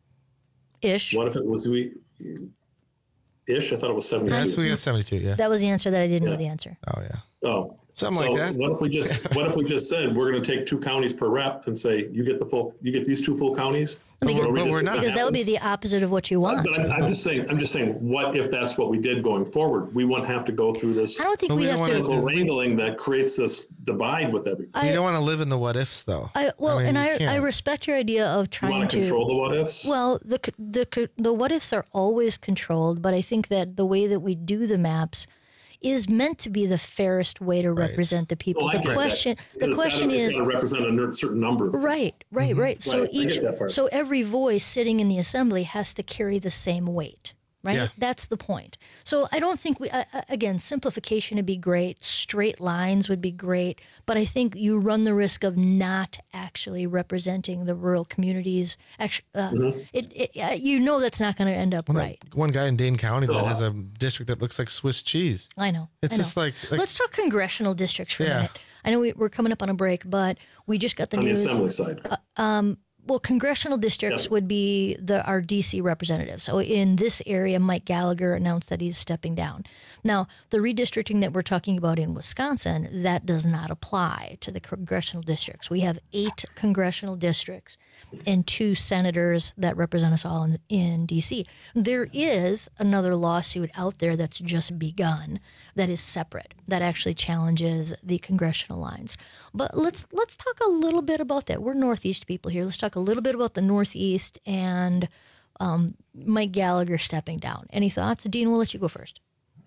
Ish. What if it was we ish? I thought it was seventy-two. Yes, we got seventy-two. Yeah. That was the answer that I didn't know Yeah. the answer. Oh yeah. Oh, Something so like that. What if we just what if we just said we're going to take two counties per rep and say you get the full you get these two full counties? Because, but we're not. because that would be the opposite of what you want. But I'm, I'm just saying. I'm just saying. What if that's what we did going forward? We wouldn't have to go through this. I don't think we, we have to political wrangling that creates this divide with everybody. You don't want to live in the what ifs, though. I, well, I mean, and I, can't. I respect your idea of trying you want to control the what ifs. Well, the the the what ifs are always controlled, but I think that the way that we do the maps is meant to be the fairest way to right. represent the people. Well, the question, the the question gotta, is, to represent a certain number. Right, right, mm-hmm. right. So right, each, so every voice sitting in the assembly has to carry the same weight. Right? Yeah. That's the point. So I don't think we, uh, again, simplification would be great. Straight lines would be great. But I think you run the risk of not actually representing the rural communities. Actually, uh, mm-hmm. it, it, uh, you know that's not going to end up one, right. One guy in Dane County that oh. has a district that looks like Swiss cheese. I know. It's I know. just like, like. Let's talk congressional districts for yeah. a minute. I know we, we're coming up on a break, but we just got the on news. On the assembly side. Uh, um, Well, congressional districts yeah. would be the our D C representatives. So in this area, Mike Gallagher announced that he's stepping down. Now, the redistricting that we're talking about in Wisconsin, that does not apply to the congressional districts. We have eight congressional districts and two senators that represent us all in, in D C. There is another lawsuit out there that's just begun that is separate, that actually challenges the congressional lines. But let's let's talk a little bit about that. We're Northeast people here. Let's talk a little bit about the Northeast and um, Mike Gallagher stepping down. Any thoughts? Dean, we'll let you go first.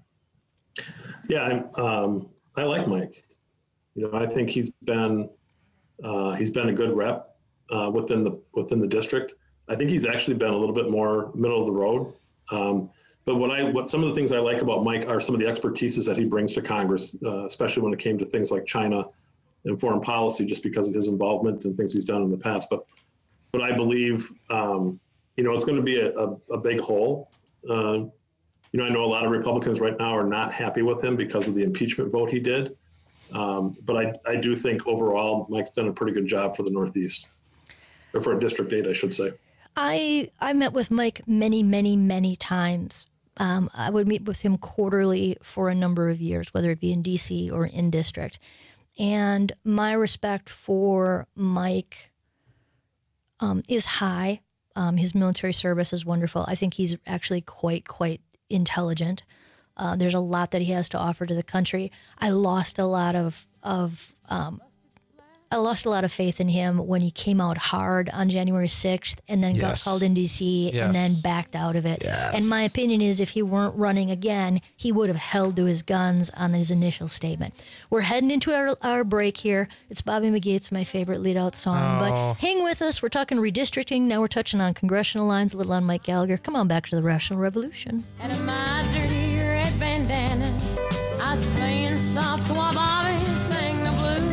Yeah, I'm, um, I like Mike. You know, I think he's been uh, he's been a good rep uh, within the within the district. I think he's actually been a little bit more middle of the road. Um, But what I, what some of the things I like about Mike are some of the expertises that he brings to Congress, uh, especially when it came to things like China and foreign policy, just because of his involvement and things he's done in the past. But, but I believe, um, you know, it's going to be a, a, a big hole. Uh, you know, I know a lot of Republicans right now are not happy with him because of the impeachment vote he did. Um, but I, I do think overall Mike's done a pretty good job for the Northeast, or for District eight, I should say. I I met with Mike many, many, many times. Um, I would meet with him quarterly for a number of years, whether it be in D C or in district. And my respect for Mike um, is high. Um, his military service is wonderful. I think he's actually quite, quite intelligent. Uh, there's a lot that he has to offer to the country. I lost a lot of, of um, I lost a lot of faith in him when he came out hard on January sixth and then Yes. got called in D C Yes. and then backed out of it. Yes. And my opinion is if he weren't running again, he would have held to his guns on his initial statement. We're heading into our, our break here. It's Bobby McGee. It's my favorite lead-out song. Oh. But hang with us. We're talking redistricting. Now we're touching on congressional lines, a little on Mike Gallagher. Come on back to the Rational Revolution. And in my dirty red bandana, I was playing soft while Bobby sang the blues.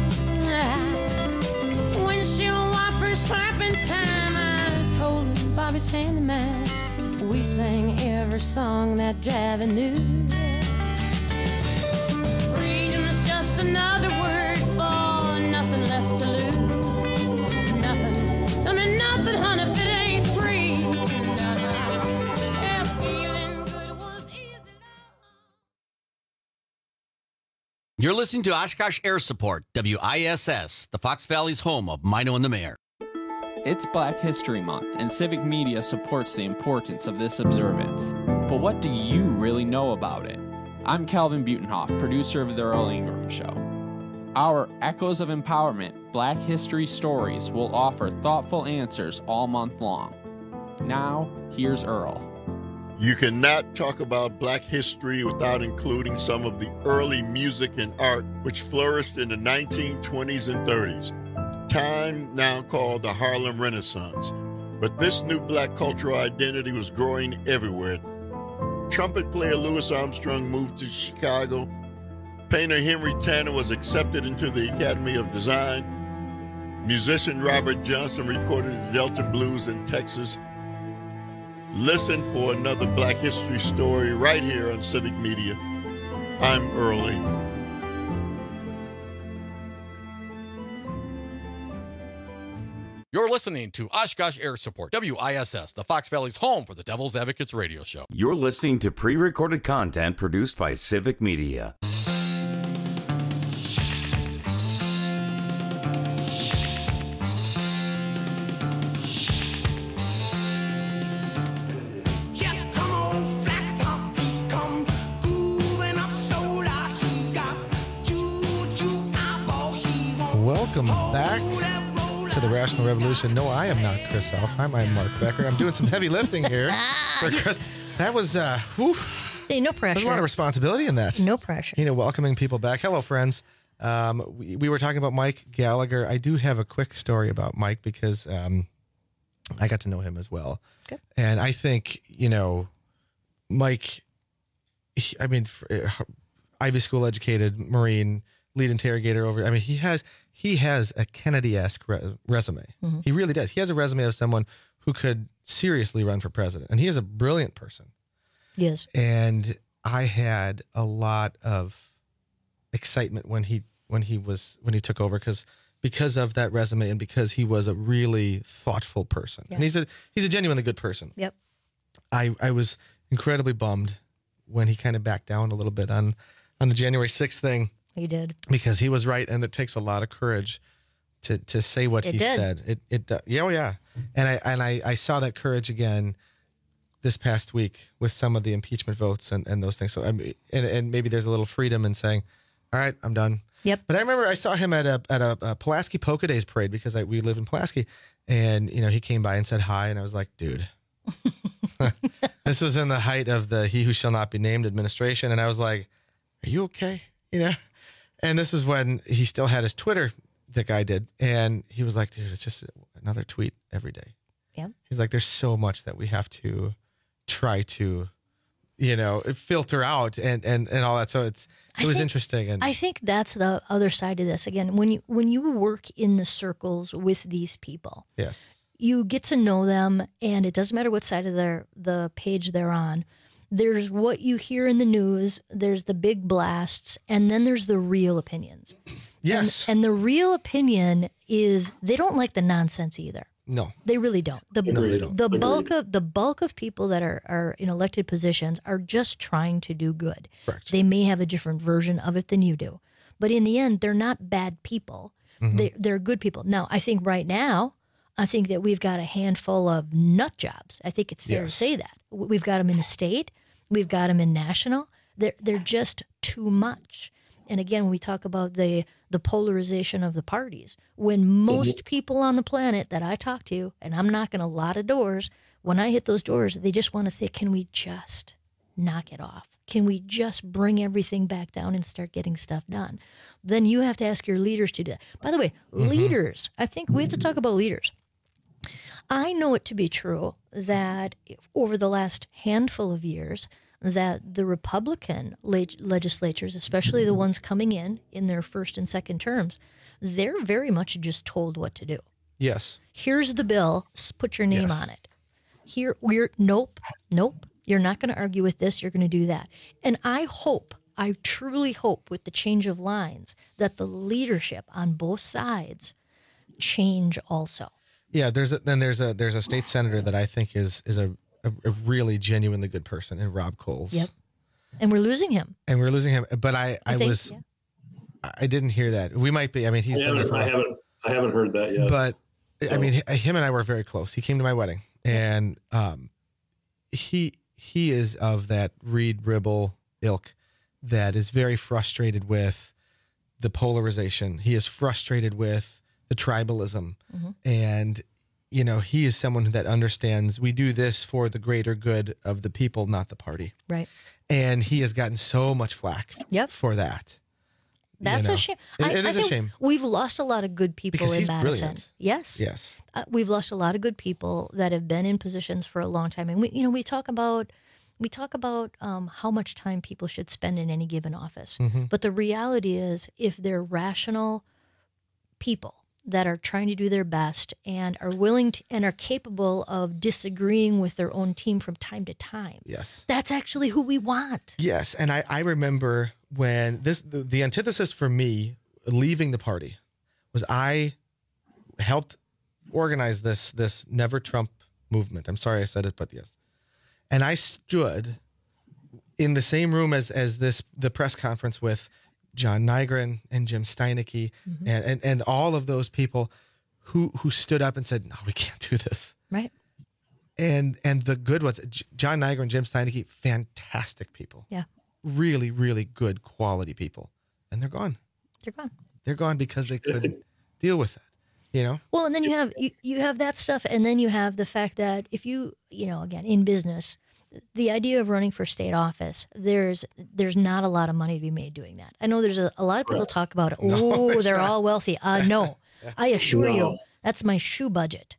Windshield wipers slapping time, I was holding Bobby's hand in mine. We sang every song that Javi knew. Freedom's just another word for nothing left to lose. Nothing, I mean nothing, honey, if it ain't free. Yeah, feeling good was easy. You're listening to Oshkosh Air Support, W I S S, the Fox Valley's home of Mino and the Mayor. It's Black History Month, and civic media supports the importance of this observance. But what do you really know about it? I'm Calvin Butenhoff, producer of The Earl Ingram Show. Our Echoes of Empowerment Black History Stories will offer thoughtful answers all month long. Now, here's Earl. You cannot talk about Black history without including some of the early music and art which flourished in the nineteen twenties and thirties. Time now called the Harlem Renaissance. But this new Black cultural identity was growing everywhere. Trumpet player Louis Armstrong moved to Chicago. Painter Henry Tanner was accepted into the Academy of Design. Musician Robert Johnson recorded the Delta Blues in Texas. Listen for another Black history story right here on Civic Media. I'm Earl Ingram. You're listening to Oshkosh Air Support, W I S S, the Fox Valley's home for the Devil's Advocates radio show. You're listening to pre-recorded content produced by Civic Media. welcome back to the Rational Revolution. No, I am not Chris Elf. I'm, I'm Mark Becker. I'm doing some heavy lifting here for Chris. That was, uh, whew. Hey, no pressure. There's a lot of responsibility in that. No pressure. You know, welcoming people back. Hello, friends. Um, we, we were talking about Mike Gallagher. I do have a quick story about Mike because um, I got to know him as well. Good. And I think, you know, Mike, he, I mean, uh, Ivy School educated Marine, lead interrogator over. I mean, he has he has a Kennedy-esque re- resume. Mm-hmm. He really does. He has a resume of someone who could seriously run for president. And he is a brilliant person. Yes. And I had a lot of excitement when he when he was when he took over because because of that resume and because he was a really thoughtful person. Yeah. And he's a he's a genuinely good person. Yep. I I was incredibly bummed when he kind of backed down a little bit on on the January sixth thing. He did. Because he was right, and it takes a lot of courage to to say what It he did. said. It it uh, yeah, oh yeah. And I and I, I saw that courage again this past week with some of the impeachment votes and, and those things. So I mean, and and maybe there's a little freedom in saying, all right, I'm done. Yep. But I remember I saw him at a at a, a Pulaski Polka Days parade because I, we live in Pulaski, and you know he came by and said hi, and I was like, dude. This was in the height of the He Who Shall Not Be Named administration, and I was like, are you okay? You know? And this was when he still had his Twitter, the guy did, and he was like, dude, it's just another tweet every day. Yeah. He's like, there's so much that we have to try to, you know, filter out and and, and all that. So it's it I was think- interesting. And I think that's the other side of this. Again, when you when you work in the circles with these people, yes. you get to know them, and it doesn't matter what side of their the page they're on. There's what you hear in the news, there's the big blasts, and then there's the real opinions. Yes. And, and the real opinion is they don't like the nonsense either. No. They really don't. The, No, they don't. the Agreed. bulk of the bulk of people that are, are in elected positions are just trying to do good. Correct. They may have a different version of it than you do. But in the end, they're not bad people. Mhm. They, they're good people. Now, I think right now, I think that we've got a handful of nut jobs. I think it's fair to Yes. say that. We've got them in the state. We've got them in national. They're, they're just too much. And again, when we talk about the, the polarization of the parties, when most people on the planet that I talk to, and I'm knocking a lot of doors, when I hit those doors, they just want to say, can we just knock it off? Can we just bring everything back down and start getting stuff done? Then you have to ask your leaders to do that. By the way, Mm-hmm. leaders, I think we have to talk about leaders. I know it to be true that over the last handful of years, that the Republican le- legislatures, especially the ones coming in in their first and second terms, they're very much just told what to do. Yes. Here's the bill, s- put your name Yes. on it. Here, we're, nope, nope, you're not going to argue with this, you're going to do that. And I hope, I truly hope with the change of lines that the leadership on both sides change also. Yeah, there's a, then there's a there's a state senator that I think is is a, a, a really genuinely good person in Rob Coles. Yep. And we're losing him. And we're losing him. But I, I, I think, was yeah. I didn't hear that. We might be I mean he's I been there haven't, for a I while. haven't, I haven't heard that yet. But I So- mean h- him and I were very close. He came to my wedding and um he he is of that Reed Ribble ilk that is very frustrated with the polarization. He is frustrated with the tribalism. Mhm. And, you know, he is someone that understands we do this for the greater good of the people, not the party. Right. And he has gotten so much flack Yep. for that. you That's know. a shame. It, I- it I is a think shame. We've lost a lot of good people Because in he's Madison. brilliant. Yes. Yes. Uh, we've lost a lot of good people that have been in positions for a long time. And we, you know, we talk about we talk about um, how much time people should spend in any given office. Mhm. But the reality is, if they're rational people that are trying to do their best and are willing to, and are capable of disagreeing with their own team from time to time, Yes. that's actually who we want. Yes, and I, I remember when this the, the antithesis for me leaving the party was I helped organize this this Never Trump movement. I'm sorry I said it, but yes. And I stood in the same room as as this the press conference with John Nygren and Jim Steineke Mhm. and, and and all of those people who who stood up and said, no, we can't do this. Right. And and the good ones, J- John Nygren, Jim Steineke, fantastic people. Yeah. Really, really good quality people. And they're gone. They're gone. They're gone because they couldn't Deal with that, you know? Well, and then you have you, you have that stuff, and then you have the fact that if you, you know, again, in business, the idea of running for state office, there's there's not a lot of money to be made doing that. I know there's a, a lot of people talk about, oh, No, they're not. all wealthy. Uh, no, I assure No. you, that's my shoe budget.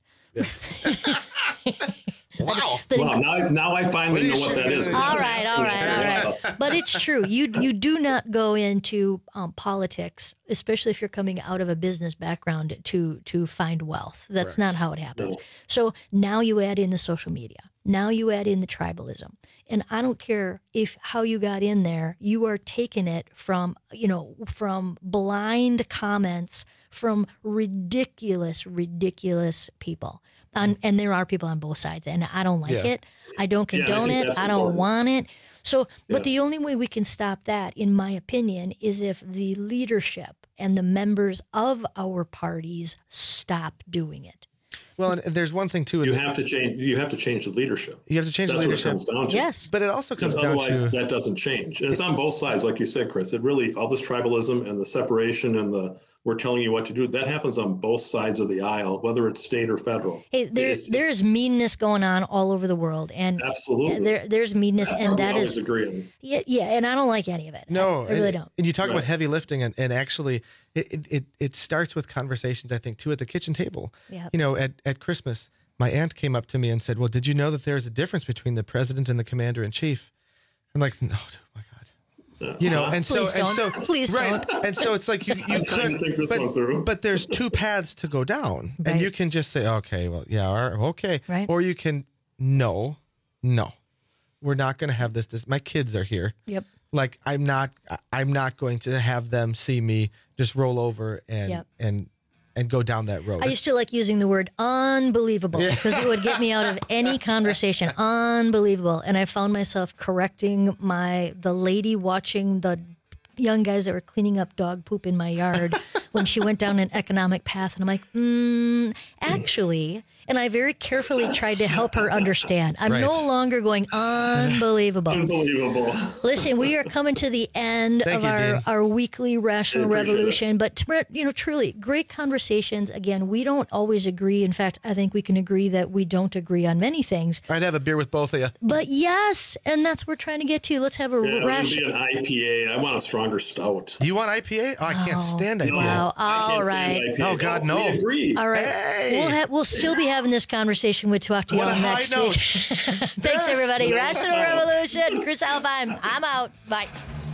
Wow. That Wow, now, now I finally know what that is. All right, all right, all right. But it's true. You you do not go into um, politics, especially if you're coming out of a business background, to to find wealth. That's Correct. not how it happens. No. So now you add in the social media. Now you add in the tribalism. And I don't care if how you got in there, you are taking it from, you know, from blind comments from ridiculous, ridiculous people. And, and there are people on both sides, and I don't like Yeah. it. I don't Yeah, I condone think it. that's I don't important. want it. So, but Yeah. the only way we can stop that, in my opinion, is if the leadership and the members of our parties stop doing it. Well, and there's one thing too. You have to change. You have to change the leadership. You have to change That's the leadership. What it comes down to. Yes, but it also comes Because down otherwise, to that doesn't change. And it's on both sides, like you said, Chris. It really all this tribalism and the separation and the we're telling you what to do. That happens on both sides of the aisle, whether it's state or federal. Hey, there, there's meanness going on all over the world, and Absolutely. there, there's meanness, That and part we that always is agree on. yeah, yeah, and I don't like any of it. No, I, I really and, don't. And you talk about Right. heavy lifting, and, and actually, it, it- it it starts with conversations. I think too at the kitchen table. Yep. You know, at at Christmas, my aunt came up to me and said, "Well, did you know that there's a difference between the president and the commander in chief?" I'm like, "No, dude, my God." You know, and so Please and don't. so Please right, don't. and so it's like you you I'm trying could, to think this one but, through. but there's two paths to go down, Right. and you can just say, "Okay, well, yeah, all right, okay," Right. or you can, "No, no, we're not going to have this. This my kids are here." Yep. Like I'm not I- I'm not going to have them see me just roll over and Yep. and and go down that road. I used to like using the word unbelievable because it would get me out of any conversation. Unbelievable. And I found myself correcting my the lady watching the young guys that were cleaning up dog poop in my yard when she went down an economic path. And I'm like, mm, actually, and I very carefully tried to help her understand. I'm Right. no longer going unbelievable. Unbelievable. Listen, we are coming to the end Thank of you, our, Dean. our weekly Rational I appreciate Revolution. But, to- you know, truly, great conversations. Again, we don't always agree. In fact, I think we can agree that we don't agree on many things. I'd have a beer with both of you. But yes, and that's what we're trying to get to. Let's have a Yeah, it would be rational. an I P A. I want a stronger stout. Do you want I P A? Oh, I can't stand I P A. Wow. All can't right. stand I P A. Oh, God, Oh, no. we agree. All right. Hey. We'll, ha- we'll still be having this conversation. We'll talk to What y'all a high next note. week. Thanks, Yes. everybody. Yes. Rational Revolution. Chris Alvine. I'm out. Bye.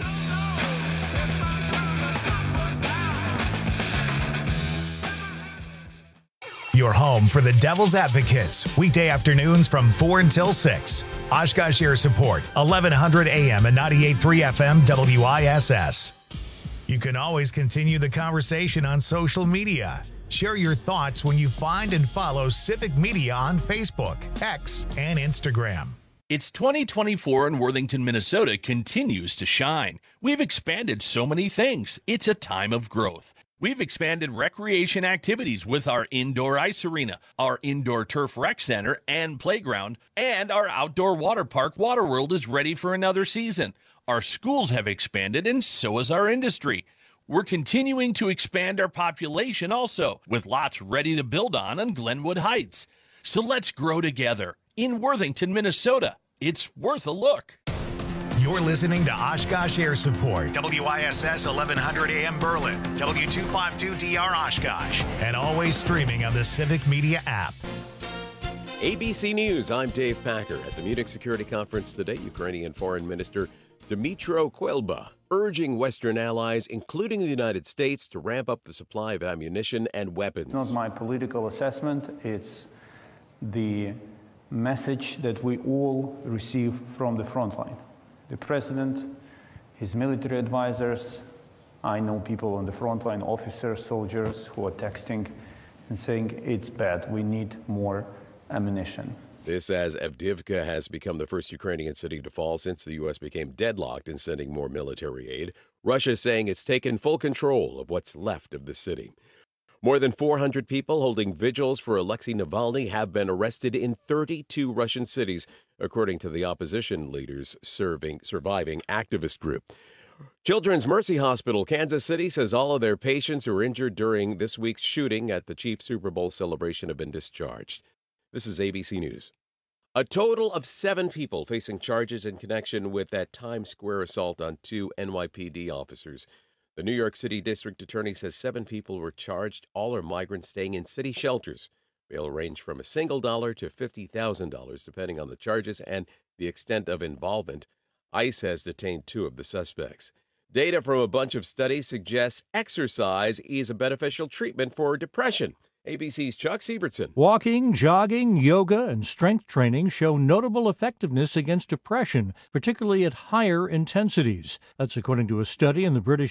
Your home for the Devil's Advocates, weekday afternoons from four until six. Oshkosh Air Support, eleven hundred A M and ninety-eight point three F M W I S S. You can always continue the conversation on social media. Share your thoughts when you find and follow Civic Media on Facebook, X, and Instagram. It's twenty twenty-four and Worthington, Minnesota continues to shine. We've expanded so many things. It's a time of growth. We've expanded recreation activities with our indoor ice arena, our indoor turf rec center and playground, and our outdoor water park Waterworld is ready for another season. Our schools have expanded and so has our industry. We're continuing to expand our population also, with lots ready to build on on Glenwood Heights. So let's grow together in Worthington, Minnesota. It's worth a look. You're listening to Oshkosh Air Support, W I S S eleven hundred A M Berlin, W two fifty-two D R Oshkosh, and always streaming on the Civic Media app. A B C News, I'm Dave Packer. At the Munich Security Conference today, Ukrainian Foreign Minister Dmytro Kuleba urging Western allies, including the United States, to ramp up the supply of ammunition and weapons. It's not my political assessment, it's the message that we all receive from the front line. The president, his military advisors, I know people on the front line, officers, soldiers, who are texting and saying it's bad, we need more ammunition. This as Avdiivka has become the first Ukrainian city to fall since the U S became deadlocked in sending more military aid. Russia saying it's taken full control of what's left of the city. More than four hundred people holding vigils for Alexei Navalny have been arrested in thirty-two Russian cities, according to the opposition leader's serving, surviving activist group. Children's Mercy Hospital, Kansas City, says all of their patients who were injured during this week's shooting at the Chiefs Super Bowl celebration have been discharged. This is A B C News. A total of seven people facing charges in connection with that Times Square assault on two N Y P D officers. The New York City District Attorney says seven people were charged. All are migrants staying in city shelters. Bail range from a single dollar to fifty thousand dollars, depending on the charges and the extent of involvement. ICE has detained two of the suspects. Data from a bunch of studies suggests exercise is a beneficial treatment for depression. A B C's Chuck Siebertson. Walking, jogging, yoga, and strength training show notable effectiveness against depression, particularly at higher intensities. That's according to a study in the British